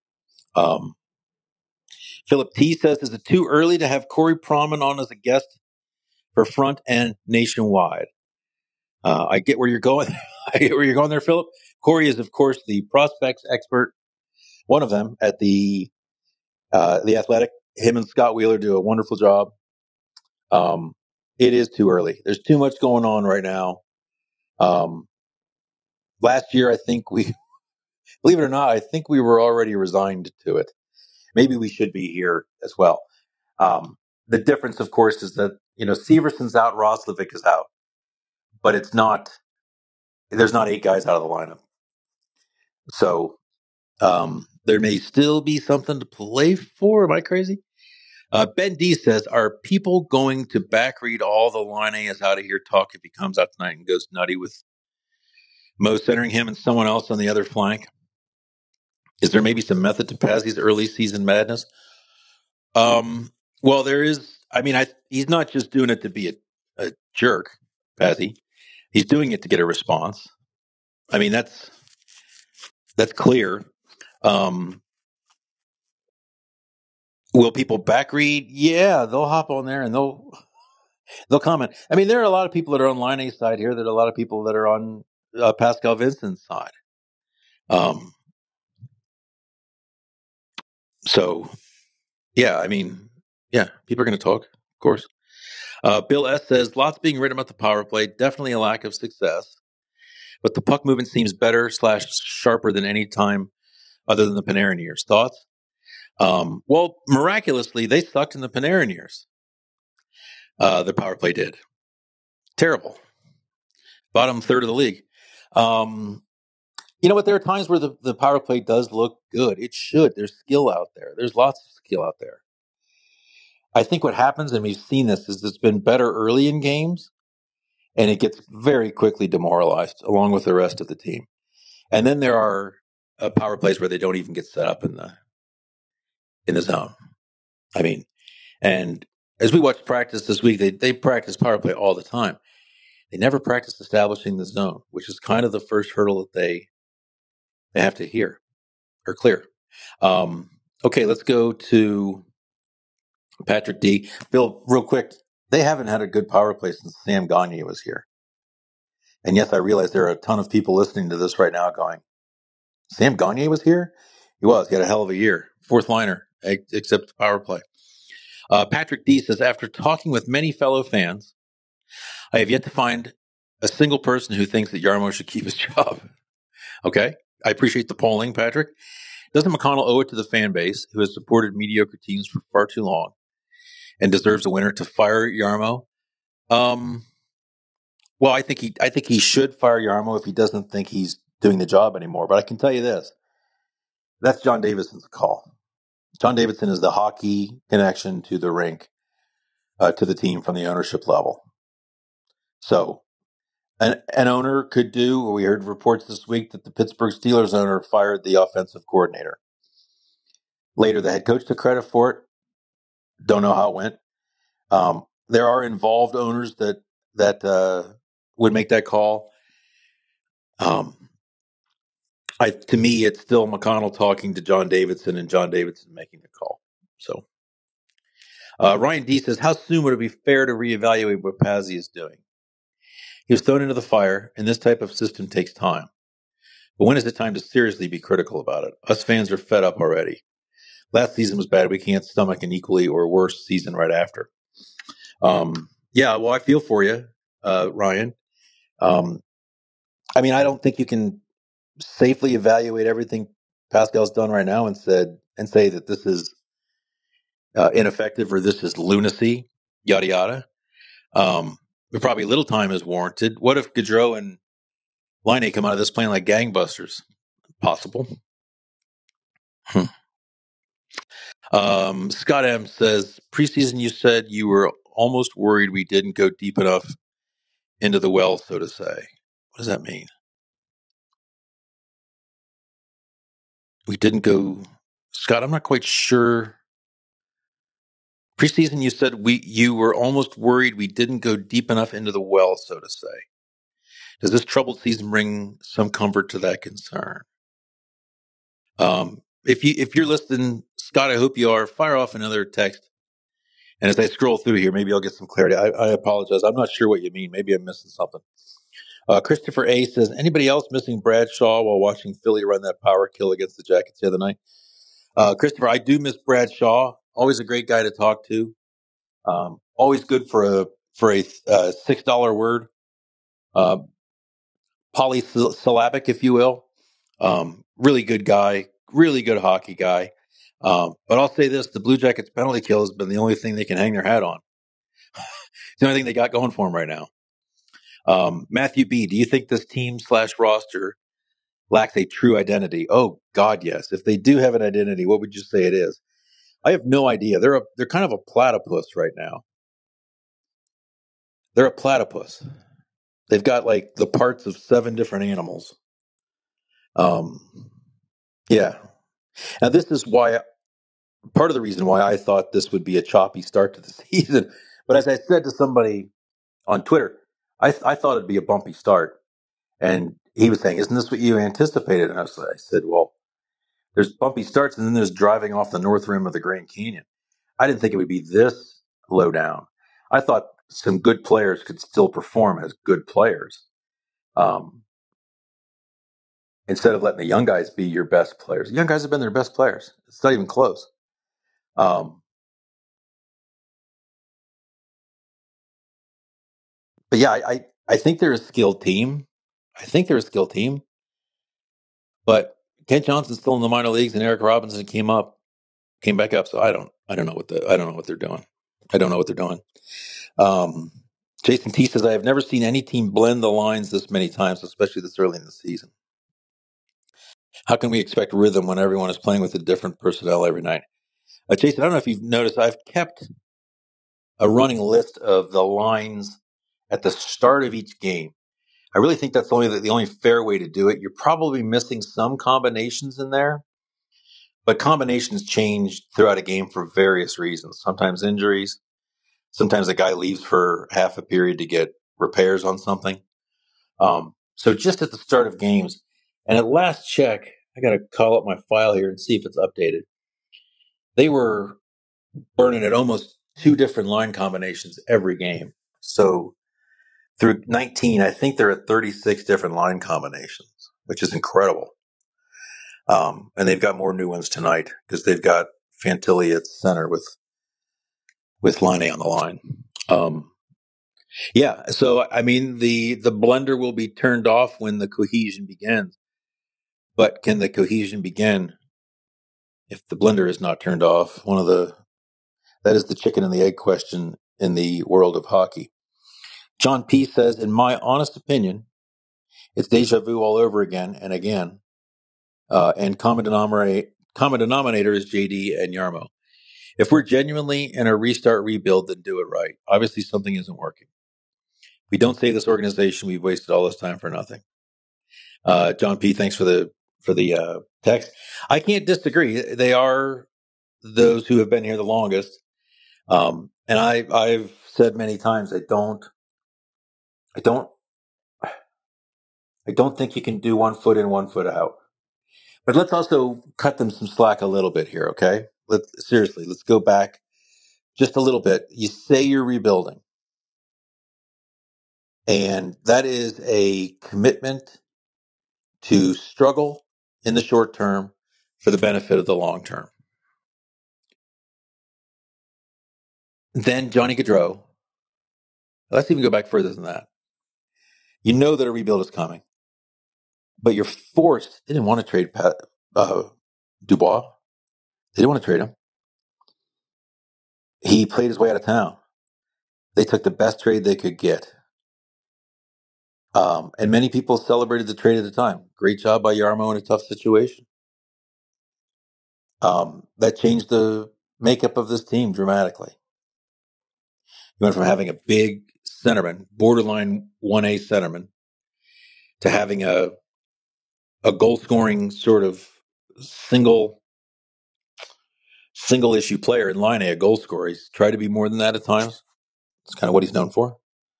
[SPEAKER 2] Philip T says, is it too early to have Corey Pronman on as a guest for Front and Nationwide? I get where you're going. I get where you're going there, Philip. Corey is, of course, the prospects expert, one of them at the Athletic. Him and Scott Wheeler do a wonderful job. It is too early. There's too much going on right now. Last year, I think believe it or not, I think we were already resigned to it. Maybe we should be here as well. The difference, of course, is that, Severson's out, Roslovic is out, but there's not 8 guys out of the lineup. So, there may still be something to play for. Am I crazy? Ben D says, are people going to back read all the Line A is out of here talk if he comes out tonight and goes nutty with Mo centering him and someone else on the other flank? Is there maybe some method to Pazzi's early season madness? Well, there is. I mean, he's not just doing it to be a jerk, Pazzi. He's doing it to get a response. I mean, that's clear. Will people back read? Yeah, they'll hop on there and they'll comment. I mean, there are a lot of people that are on Line A side here. There are a lot of people that are on Pascal Vincent's side. So, yeah, I mean, yeah, people are going to talk, of course. Bill S. says, lots being written about the power play. Definitely a lack of success. But the puck movement seems better / sharper than any time other than the Panarin years. Thoughts? Well, miraculously, they sucked in the Panarin years. The power play did. Terrible. bottom third of the league. You know what? There are times where the power play does look good. It should. There's skill out there. There's lots of skill out there. I think what happens, and we've seen this, is it's been better early in games, and it gets very quickly demoralized along with the rest of the team. And then there are power plays where they don't even get set up in the zone. I mean, and as we watched practice this week, they practice power play all the time. They never practice establishing the zone, which is kind of the first hurdle that they have to hear or clear. Okay, let's go to Patrick D. Bill, real quick, they haven't had a good power play since Sam Gagne was here. And yes, I realize there are a ton of people listening to this right now going, Sam Gagne was here? He was. He had a hell of a year. Fourth liner, except the power play. Patrick D. says, after talking with many fellow fans, I have yet to find a single person who thinks that Yarmo should keep his job. Okay. I appreciate the polling, Patrick. Doesn't McConnell owe it to the fan base, who has supported mediocre teams for far too long and deserves a winner, to fire Yarmo? Well, I think he should fire Yarmo if he doesn't think he's doing the job anymore. But I can tell you this: that's John Davidson's call. John Davidson is the hockey connection to the rink, to the team from the ownership level. So an owner could do. We heard reports this week that the Pittsburgh Steelers owner fired the offensive coordinator. Later, the head coach took credit for it. Don't know how it went. There are involved owners that would make that call. To me, it's still McConnell talking to John Davidson and John Davidson making the call. So, Ryan D says, how soon would it be fair to reevaluate what Pazzi is doing? He was thrown into the fire, and this type of system takes time. But when is it time to seriously be critical about it? Us fans are fed up already. Last season was bad. We can't stomach an equally or worse season right after. Yeah, well, I feel for you, Ryan. I mean, I don't think you can safely evaluate everything Pascal's done right now and say that this is ineffective or this is lunacy, yada yada. But probably a little time is warranted. What if Gaudreau and Laine come out of this playing like gangbusters? Possible. Scott M says, preseason you said you were almost worried we didn't go deep enough into the well, so to say. What does that mean? We didn't go, Scott, I'm not quite sure. Preseason you said you were almost worried we didn't go deep enough into the well, so to say. Does this troubled season bring some comfort to that concern? If you're listening, Scott, I hope you are. Fire off another text. And as I scroll through here, maybe I'll get some clarity. I apologize. I'm not sure what you mean. Maybe I'm missing something. Christopher A. says, anybody else missing Bradshaw while watching Philly run that power kill against the Jackets the other night? Christopher, I do miss Bradshaw. Always a great guy to talk to. Always good for a $6 word. Polysyllabic, if you will. Really good guy. Really good hockey guy. But I'll say this, the Blue Jackets penalty kill has been the only thing they can hang their hat on. It's the only thing they got going for them right now. Matthew B., do you think this team / roster lacks a true identity? Oh, God, yes. If they do have an identity, what would you say it is? I have no idea. They're kind of a platypus right now. They're a platypus. They've got like the parts of 7 different animals. Yeah. Now, this is why part of the reason why I thought this would be a choppy start to the season. But as I said to somebody on Twitter, I thought it'd be a bumpy start. And he was saying, isn't this what you anticipated? And I said, well, there's bumpy starts and then there's driving off the north rim of the Grand Canyon. I didn't think it would be this low down. I thought some good players could still perform as good players. Instead of letting the young guys be your best players. The young guys have been their best players. It's not even close. But yeah, I think they're a skilled team. But Kent Johnson's still in the minor leagues and Eric Robinson came back up. So I don't know what they're doing. I don't know what they're doing. Jason T says, I have never seen any team blend the lines this many times, especially this early in the season. How can we expect rhythm when everyone is playing with a different personnel every night? Jason, I don't know if you've noticed, I've kept a running list of the lines at the start of each game. I really think that's the only fair way to do it. You're probably missing some combinations in there, but combinations change throughout a game for various reasons. Sometimes injuries, sometimes a guy leaves for half a period to get repairs on something. So just at the start of games, and at last check, I got to call up my file here and see if it's updated. They were burning at almost 2 different line combinations every game. So through 19, I think they're at 36 different line combinations, which is incredible. And they've got more new ones tonight because they've got Fantilli at center with Line on the line. Yeah, so I mean the blender will be turned off when the cohesion begins. But can the cohesion begin if the blender is not turned off? That is the chicken and the egg question in the world of hockey. John P says, in my honest opinion, it's deja vu all over again and again. And common denominator is JD and Yarmo. If we're genuinely in a restart rebuild, then do it right. Obviously, something isn't working. If we don't save this organization, we've wasted all this time for nothing. John P, thanks for the text. I can't disagree. They are those who have been here the longest. And I've said many times, I don't think you can do 1 foot in, 1 foot out. But let's also cut them some slack a little bit here, okay? Let's go back just a little bit. You say you're rebuilding, and that is a commitment to struggle in the short term for the benefit of the long term. Then Johnny Gaudreau, let's even go back further than that. You know that a rebuild is coming, but you're forced. They didn't want to trade Dubois. They didn't want to trade him. He played his way out of town. They took the best trade they could get. And many people celebrated the trade at the time. Great job by Yarmo in a tough situation. That changed the makeup of this team dramatically. You went from having a big centerman, borderline 1A centerman, to having a goal-scoring sort of single issue player in line A, a goal scorer. He's tried to be more than that at times. It's kind of what he's known for.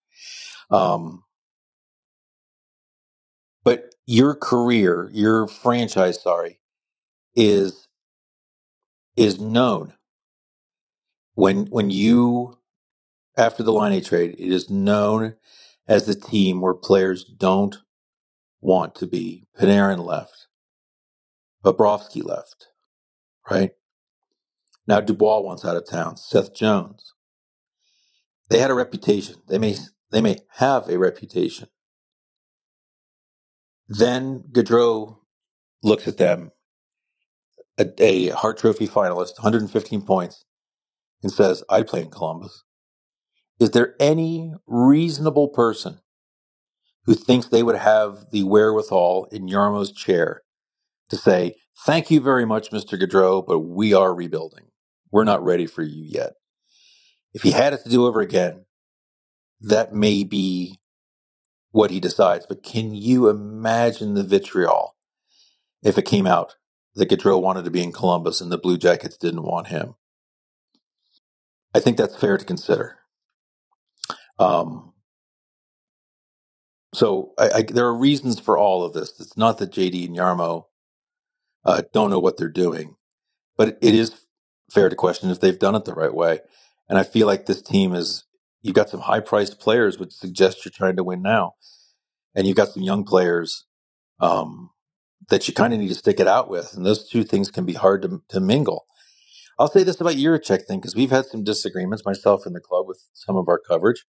[SPEAKER 2] But your career, your franchise, is known when you, after the Line A trade, it is known as the team where players don't want to be. Panarin left. Bobrovsky left. Right? Now Dubois wants out of town. Seth Jones. They had a reputation. They may have a reputation. Then Gaudreau looks at them, a Hart Trophy finalist, 115 points, and says, I'd play in Columbus. Is there any reasonable person who thinks they would have the wherewithal in Yarmo's chair to say, thank you very much, Mr. Gaudreau, but we are rebuilding. We're not ready for you yet. If he had it to do over again, that may be what he decides. But can you imagine the vitriol if it came out that Gaudreau wanted to be in Columbus and the Blue Jackets didn't want him? I think that's fair to consider. So there are reasons for all of this. It's not that JD and Yarmo don't know what they're doing, but it is fair to question if they've done it the right way. And I feel like this team you've got some high-priced players, which suggests you're trying to win now. And you've got some young players that you kind of need to stick it out with. And those two things can be hard to mingle. I'll say this about Jiricek thing, because we've had some disagreements, myself and the club, with some of our coverage.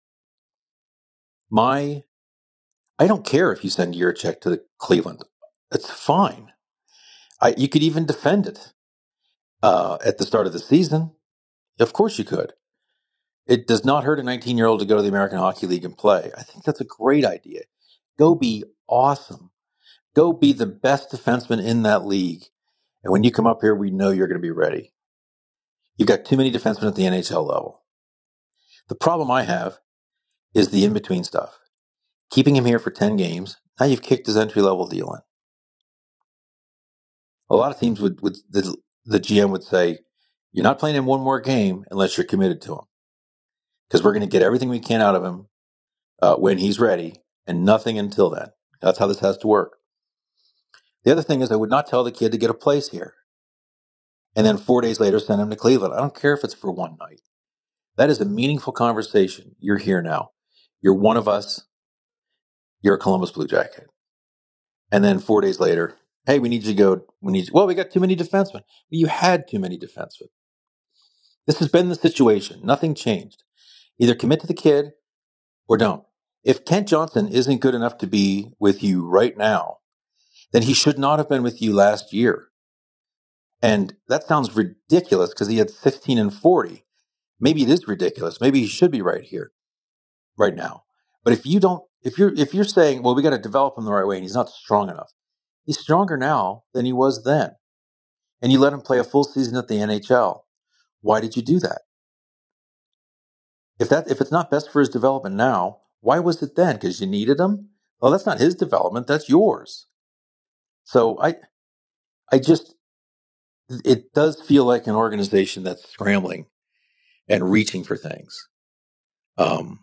[SPEAKER 2] I don't care if you send Jiricek to Cleveland. It's fine. You could even defend it at the start of the season. Of course you could. It does not hurt a 19-year-old to go to the American Hockey League and play. I think that's a great idea. Go be awesome. Go be the best defenseman in that league. And when you come up here, we know you're going to be ready. You've got too many defensemen at the NHL level. The problem I have is the in-between stuff. Keeping him here for 10 games, now you've kicked his entry-level deal in. A lot of teams would the GM would say, you're not playing him one more game unless you're committed to him. Because we're going to get everything we can out of him when he's ready, and nothing until then. That's how this has to work. The other thing is I would not tell the kid to get a place here. And then 4 days later, send him to Cleveland. I don't care if it's for one night. That is a meaningful conversation. You're here now. You're one of us. You're a Columbus Blue Jacket. And then 4 days later, hey, we need you to go. Well, we got too many defensemen. You had too many defensemen. This has been the situation. Nothing changed. Either commit to the kid or don't. If Kent Johnson isn't good enough to be with you right now, then he should not have been with you last year. And that sounds ridiculous because he had 16 and 40. Maybe it is ridiculous. Maybe he should be right here, right now. But if you're saying, well, we got to develop him the right way and he's not strong enough, he's stronger now than he was then. And you let him play a full season at the NHL. Why did you do that? If it's not best for his development now, why was it then? Because you needed him? Well, that's not his development. That's yours. So it does feel like an organization that's scrambling and reaching for things. I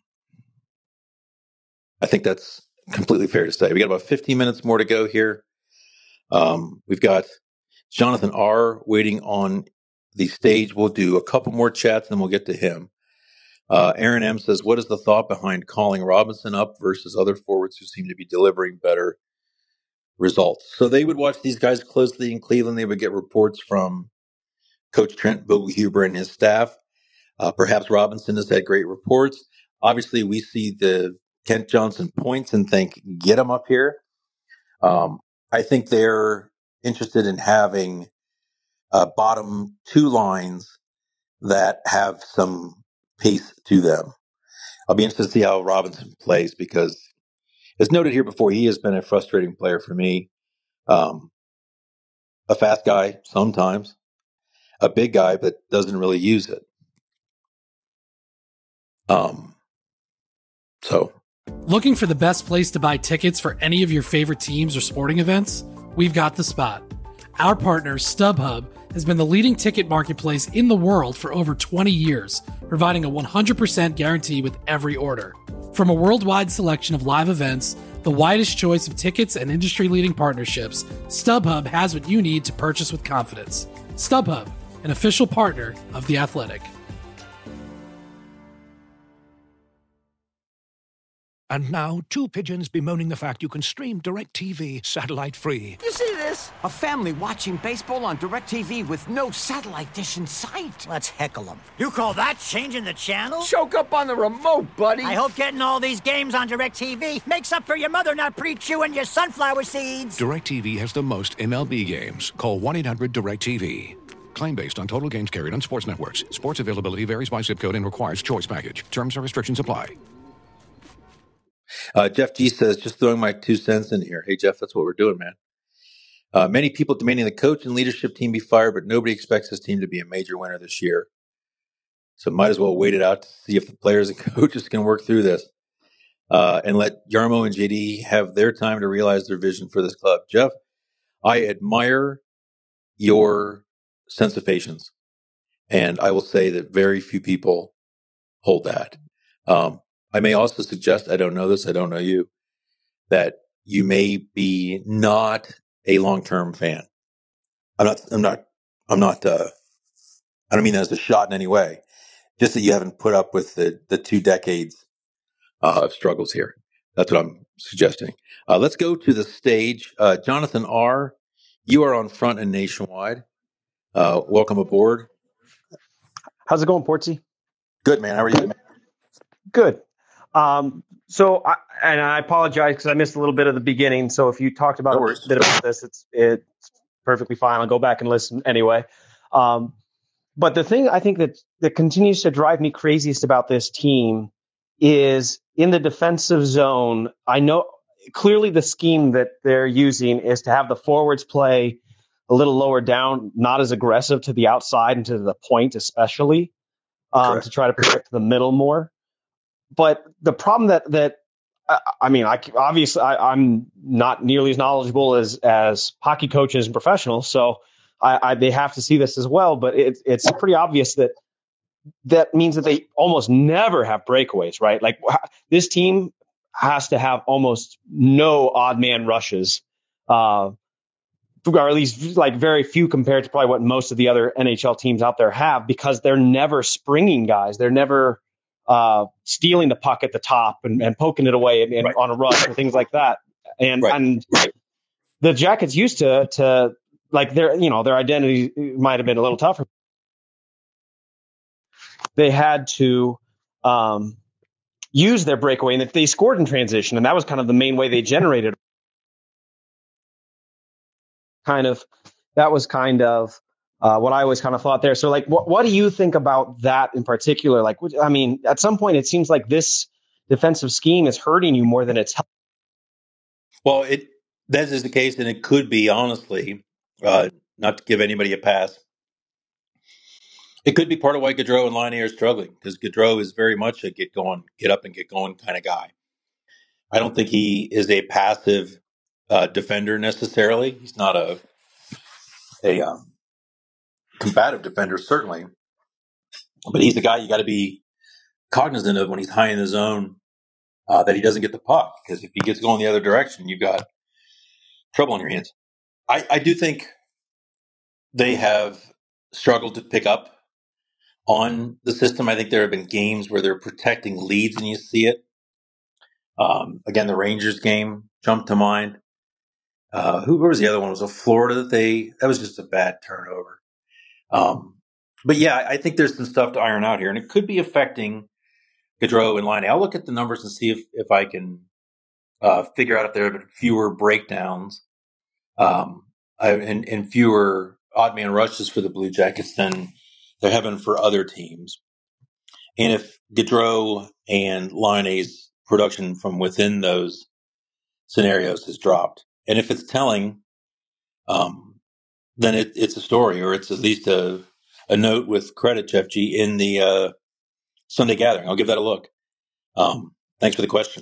[SPEAKER 2] think that's completely fair to say. We got about 15 minutes more to go here. We've got Jonathan R. waiting on the stage. We'll do a couple more chats and then we'll get to him. Aaron M. says, what is the thought behind calling Robinson up versus other forwards who seem to be delivering better results? So they would watch these guys closely in Cleveland. They would get reports from Coach Trent Vogelhuber and his staff. Perhaps Robinson has had great reports. Obviously, we see the Kent Johnson points and think, get him up here. I think they're interested in having bottom two lines that have some pace to them. I'll be interested to see how Robinson plays because, as noted here before, he has been a frustrating player for me. A fast guy sometimes, a big guy, but doesn't really use it.
[SPEAKER 4] Looking for the best place to buy tickets for any of your favorite teams or sporting events? We've got the spot. Our partner, StubHub, has been the leading ticket marketplace in the world for over 20 years, providing a 100% guarantee with every order. From a worldwide selection of live events, the widest choice of tickets and industry-leading partnerships, StubHub has what you need to purchase with confidence. StubHub, an official partner of The Athletic.
[SPEAKER 7] And now, two pigeons bemoaning the fact you can stream DirecTV satellite-free.
[SPEAKER 8] You see this? A family watching baseball on DirecTV with no satellite dish in sight.
[SPEAKER 9] Let's heckle them.
[SPEAKER 10] You call that changing the channel?
[SPEAKER 8] Choke up on the remote, buddy.
[SPEAKER 10] I hope getting all these games on DirecTV makes up for your mother not pre-chewing your sunflower seeds.
[SPEAKER 7] DirecTV has the most MLB games. Call 1-800-DirecTV. Claim based on total games carried on sports networks. Sports availability varies by zip code and requires choice package. Terms and restrictions apply.
[SPEAKER 2] Jeff G says, just throwing my 2 cents in here. Hey, Jeff, that's what we're doing, man. Many people demanding the coach and leadership team be fired, but nobody expects this team to be a major winner this year. So might as well wait it out to see if the players and coaches can work through this and let Jarmo and JD have their time to realize their vision for this club. Jeff, I admire your sense of patience, and I will say that very few people hold that. I may also suggest, I don't know this, I don't know you, that you may be not a long-term fan. I don't mean that as a shot in any way. Just that you haven't put up with the 2 decades of struggles here. That's what I'm suggesting. Let's go to the stage. Jonathan R., you are on Front and Nationwide. Welcome aboard.
[SPEAKER 11] How's it going, Portsy?
[SPEAKER 2] Good, man. How are you?
[SPEAKER 11] Good. So I apologize because I missed a little bit of the beginning. So if you talked about a bit about this, it's perfectly fine. I'll go back and listen anyway. But the thing I think that continues to drive me craziest about this team is in the defensive zone. I know clearly the scheme that they're using is to have the forwards play a little lower down, not as aggressive to the outside and to the point, especially to try to protect the middle more. But the problem that I'm not nearly as knowledgeable as hockey coaches and professionals, so they have to see this as well. But it's pretty obvious that means that they almost never have breakaways, right? Like this team has to have almost no odd man rushes, or at least like very few compared to probably what most of the other NHL teams out there have, because they're never springing guys. They're never stealing the puck at the top and poking it away and right. on a rush and things like that. And the Jackets used to like their identity might have been a little tougher. They had to use their breakaway, and if they scored in transition, and that was kind of the main way they generated. That was kind of what I always kind of thought there. So, like, what do you think about that in particular? Like, I mean, at some point, it seems like this defensive scheme is hurting you more than it's helping.
[SPEAKER 2] Well, that is the case, and it could be, honestly, not to give anybody a pass. It could be part of why Gaudreau and Laine are struggling, because Gaudreau is very much a get up and get going kind of guy. I don't think he is a passive defender necessarily. He's not a combative defender, certainly. But he's a guy you got to be cognizant of when he's high in the zone, that he doesn't get the puck. Because if he gets going the other direction, you've got trouble on your hands. I do think they have struggled to pick up on the system. I think there have been games where they're protecting leads and you see it. Again, the Rangers game jumped to mind. Who was the other one? It was Florida that was just a bad turnover. But yeah, I think there's some stuff to iron out here, and it could be affecting Gaudreau and Laine. I'll look at the numbers and see if I can figure out if there have been fewer breakdowns and fewer odd man rushes for the Blue Jackets than there have been for other teams. And if Gaudreau and Laine's production from within those scenarios has dropped, and if it's telling, then it's a story, or it's at least a note with credit, Jeff G, in the Sunday gathering. I'll give that a look. Thanks for the question.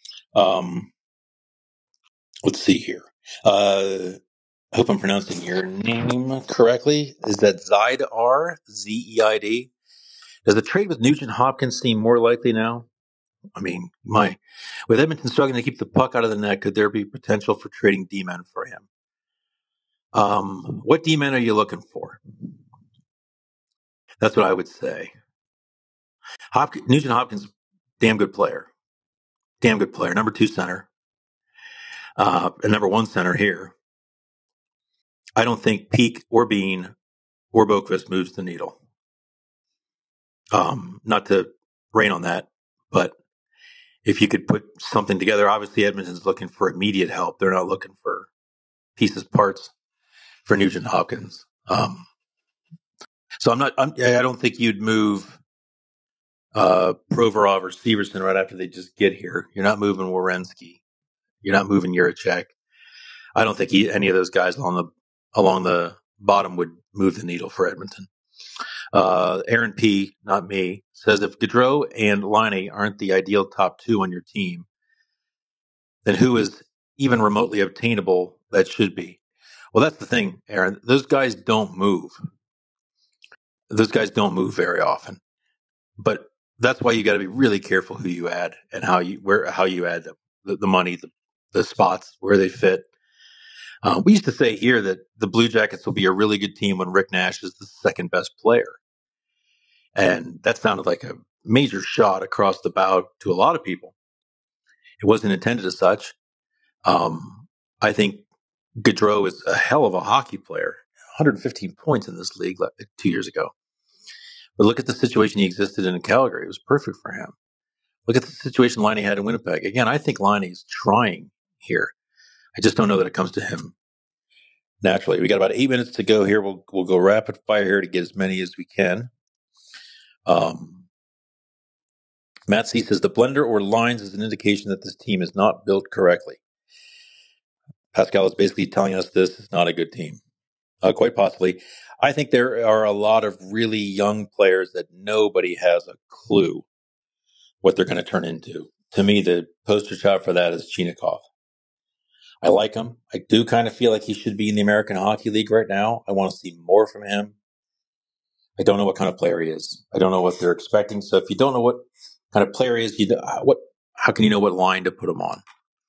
[SPEAKER 2] Let's see here. I hope I'm pronouncing your name correctly. Is that Zeid, Zeid? Does the trade with Nugent Hopkins seem more likely now? I mean, with Edmonton struggling to keep the puck out of the net, could there be potential for trading D-men for him? What D-men are you looking for? That's what I would say. Nugent Hopkins, damn good player. Number 2 center. And number 1 center here. I don't think Peak or Bean or Boqvist moves the needle. Not to rain on that, but if you could put something together, obviously Edmonton's looking for immediate help. They're not looking for parts for Nugent Hopkins. So I don't think you'd move Provorov or Severson right after they just get here. You're not moving Werenski. You're not moving Jiricek. I don't think any of those guys along the bottom would move the needle for Edmonton. Aaron P., not me, says if Gaudreau and Laine aren't the ideal top 2 on your team, then who is even remotely obtainable that should be? Well, that's the thing, Aaron. Those guys don't move. Those guys don't move very often. But that's why you got to be really careful who you add and how you add the money, the spots where they fit. We used to say here that the Blue Jackets will be a really good team when Rick Nash is the second best player. And that sounded like a major shot across the bow to a lot of people. It wasn't intended as such. I think Gaudreau is a hell of a hockey player. 115 points in this league 2 years ago. But look at the situation he existed in Calgary. It was perfect for him. Look at the situation Laine had in Winnipeg. Again, I think Laine is trying here. I just don't know that it comes to him naturally. We got about 8 minutes to go here. We'll go rapid fire here to get as many as we can. Matt C says the blender or lines is an indication that this team is not built correctly. Pascal is basically telling us this is not a good team. Quite possibly. I think there are a lot of really young players that nobody has a clue what they're going to turn into. To me, the poster child for that is Chinakhov. I like him. I do kind of feel like he should be in the American Hockey League right now. I want to see more from him. I don't know what kind of player he is. I don't know what they're expecting. So if you don't know what kind of player he is, how can you know what line to put him on?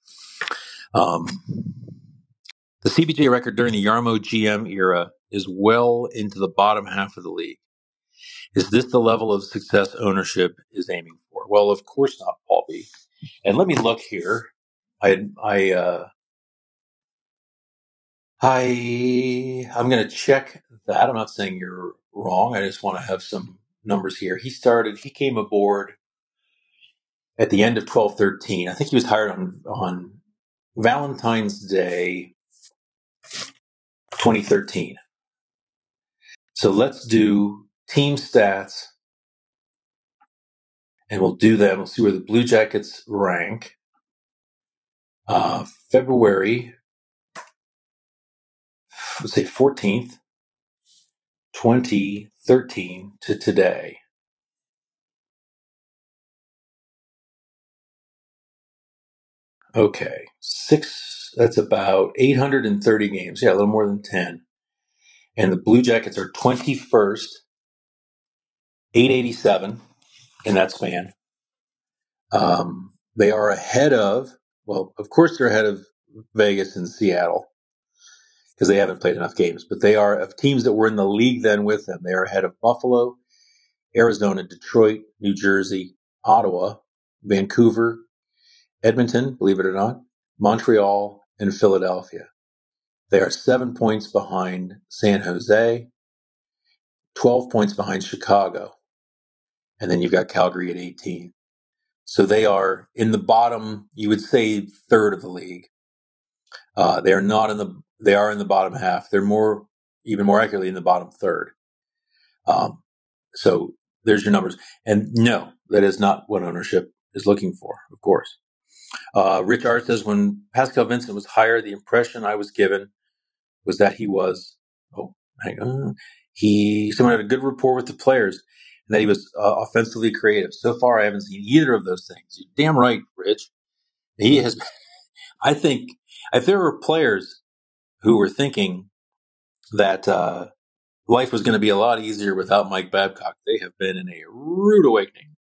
[SPEAKER 2] The CBJ record during the Yarmo GM era is well into the bottom half of the league. Is this the level of success ownership is aiming for? Well, of course not, Paul B. And let me look here. I'm going to check that. I'm not saying you're wrong. I just want to have some numbers here. He came aboard at the end of 12-13. I think he was hired on Valentine's Day 2013. So let's do team stats, and we'll do that. We'll see where the Blue Jackets rank. February, let's say 14th, 2013 to today. Okay, that's about 830 games. Yeah, a little more than 10. And the Blue Jackets are 21st, 887 in that span. They are ahead of, well, of course they're ahead of Vegas and Seattle because they haven't played enough games. But they are, of teams that were in the league then with them, they are ahead of Buffalo, Arizona, Detroit, New Jersey, Ottawa, Vancouver, Edmonton, believe it or not, Montreal, and Philadelphia. They are 7 points behind San Jose, 12 points behind Chicago, and then you've got Calgary at 18. So they are in the bottom, you would say, third of the league. They are in the bottom half. They're even more accurately in the bottom third. So there's your numbers. And no, that is not what ownership is looking for, of course. Rich Art says, when Pascal Vincent was hired, the impression I was given was that someone had a good rapport with the players and that he was offensively creative. So far, I haven't seen either of those things. You're damn right, Rich. He has. I think if there were players who were thinking that life was going to be a lot easier without Mike Babcock, they have been in a rude awakening.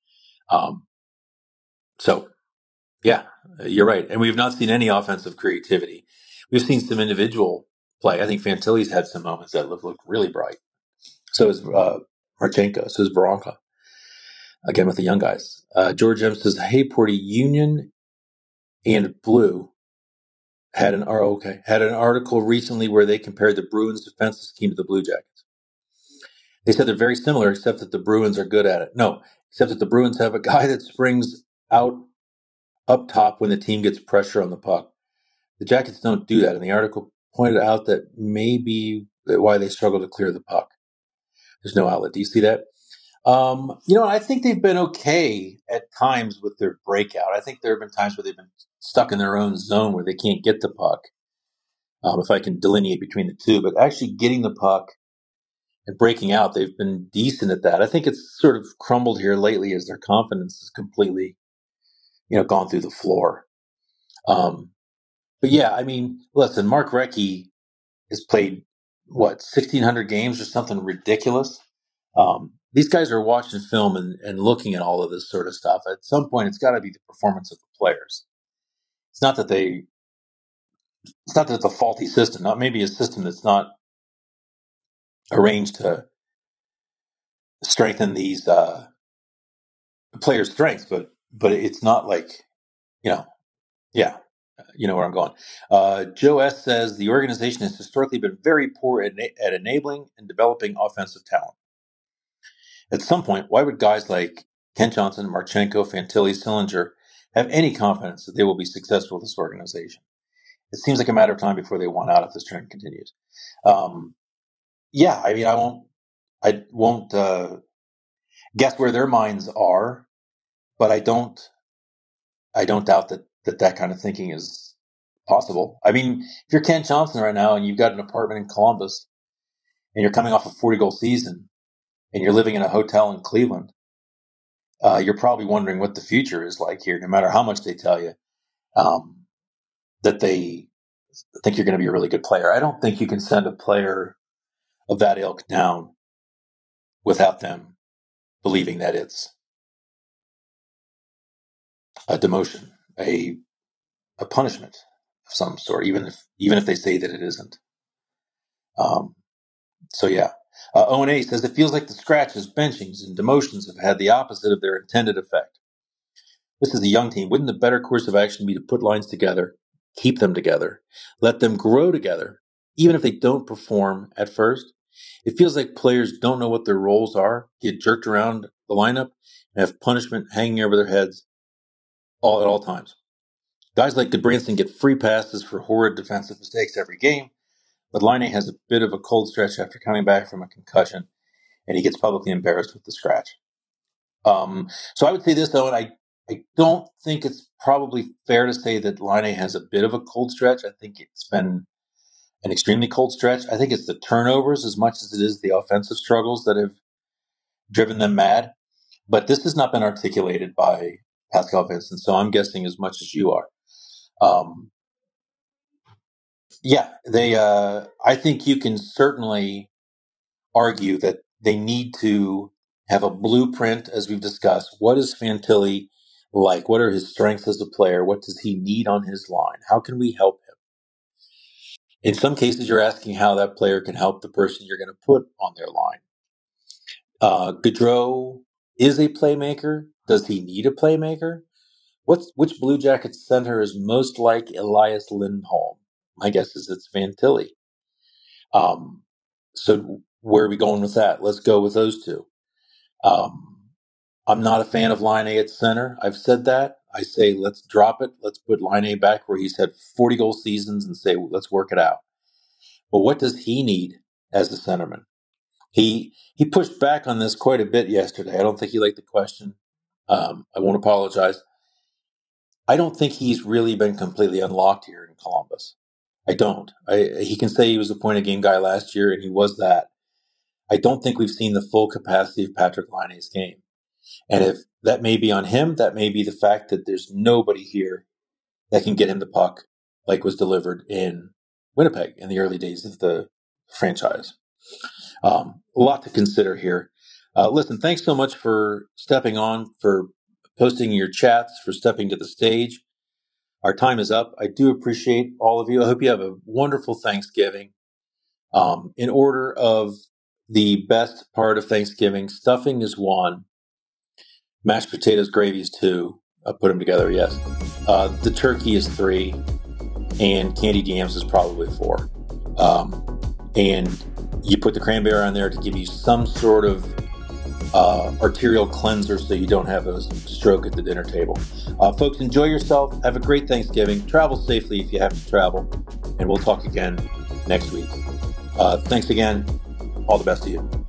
[SPEAKER 2] So, yeah, you're right. And we've not seen any offensive creativity. We've seen some individual play. I think Fantilli's had some moments that look really bright. So is Marchenko. So is Veronka. Again, with the young guys. George M. says, hey, Porty, Union and Blue had an article recently where they compared the Bruins' defensive scheme to the Blue Jackets. They said they're very similar, except that the Bruins are good at it. No, except that the Bruins have a guy that springs out up top when the team gets pressure on the puck. The Jackets don't do that, and the article pointed out that maybe why they struggle to clear the puck. There's no outlet. Do you see that? I think they've been okay at times with their breakout. I think there have been times where they've been stuck in their own zone where they can't get the puck. If I can delineate between the two, but actually getting the puck and breaking out, they've been decent at that. I think it's sort of crumbled here lately as their confidence has completely, gone through the floor. But yeah, I mean, listen, Mark Recchi has played 1,600 games or something ridiculous. These guys are watching film and looking at all of this sort of stuff. At some point, it's got to be the performance of the players. It's not that it's a faulty system. Not maybe a system that's not arranged to strengthen these players' strengths, but it's not like, yeah, you know where I'm going. Joe S. says the organization has historically been very poor at enabling and developing offensive talent. At some point, why would guys like Kent Johnson, Marchenko, Fantilli, Sillinger have any confidence that they will be successful with this organization? It seems like a matter of time before they want out if this trend continues. Yeah, I mean, I won't guess where their minds are, but I don't doubt that kind of thinking is possible. I mean, if you're Kent Johnson right now and you've got an apartment in Columbus and you're coming off a 40-goal season and you're living in a hotel in Cleveland, you're probably wondering what the future is like here, no matter how much they tell you that they think you're going to be a really good player. I don't think you can send a player of that ilk down without them believing that it's a demotion, a punishment of some sort, even if they say that it isn't. So yeah. O&A says it feels like the scratches, benchings, and demotions have had the opposite of their intended effect. This is a young team. Wouldn't the better course of action be to put lines together, keep them together, let them grow together, even if they don't perform at first? It feels like players don't know what their roles are, get jerked around the lineup, and have punishment hanging over their heads at all times. Guys like Goodbranson get free passes for horrid defensive mistakes every game, but Laine has a bit of a cold stretch after coming back from a concussion, and he gets publicly embarrassed with the scratch. So I would say this, though, and I don't think it's probably fair to say that Laine has a bit of a cold stretch. I think it's been an extremely cold stretch. I think it's the turnovers as much as it is the offensive struggles that have driven them mad. But this has not been articulated by Pascal Vincent, so I'm guessing as much as you are. I think you can certainly argue that they need to have a blueprint, as we've discussed. What is Fantilli like? What are his strengths as a player? What does he need on his line? How can we help him? In some cases, you're asking how that player can help the person you're going to put on their line. Gaudreau is a playmaker. Does he need a playmaker? Which Blue Jackets center is most like Elias Lindholm? My guess is it's Fantilli. So where are we going with that? Let's go with those two. I'm not a fan of Laine at center. I've said that. I say let's drop it. Let's put Laine back where he's had 40-goal seasons and say let's work it out. But what does he need as a centerman? He pushed back on this quite a bit yesterday. I don't think he liked the question. I won't apologize. I don't think he's really been completely unlocked here in Columbus. I don't. He can say he was a point-a-game guy last year, and he was that. I don't think we've seen the full capacity of Patrick Laine's game. And if that may be on him, that may be the fact that there's nobody here that can get him the puck like was delivered in Winnipeg in the early days of the franchise. A lot to consider here. Listen, thanks so much for stepping on, for posting your chats, for stepping to the stage. Our time is up. I do appreciate all of you. I hope you have a wonderful Thanksgiving. In order of the best part of Thanksgiving, stuffing is 1. Mashed potatoes, gravy is 2. I put them together, yes. The turkey is 3. And candied yams is probably 4. And you put the cranberry on there to give you some sort of arterial cleanser so you don't have a stroke at the dinner table. Folks, enjoy yourself. Have a great Thanksgiving. Travel safely if you have to travel. And we'll talk again next week. Thanks again. All the best to you.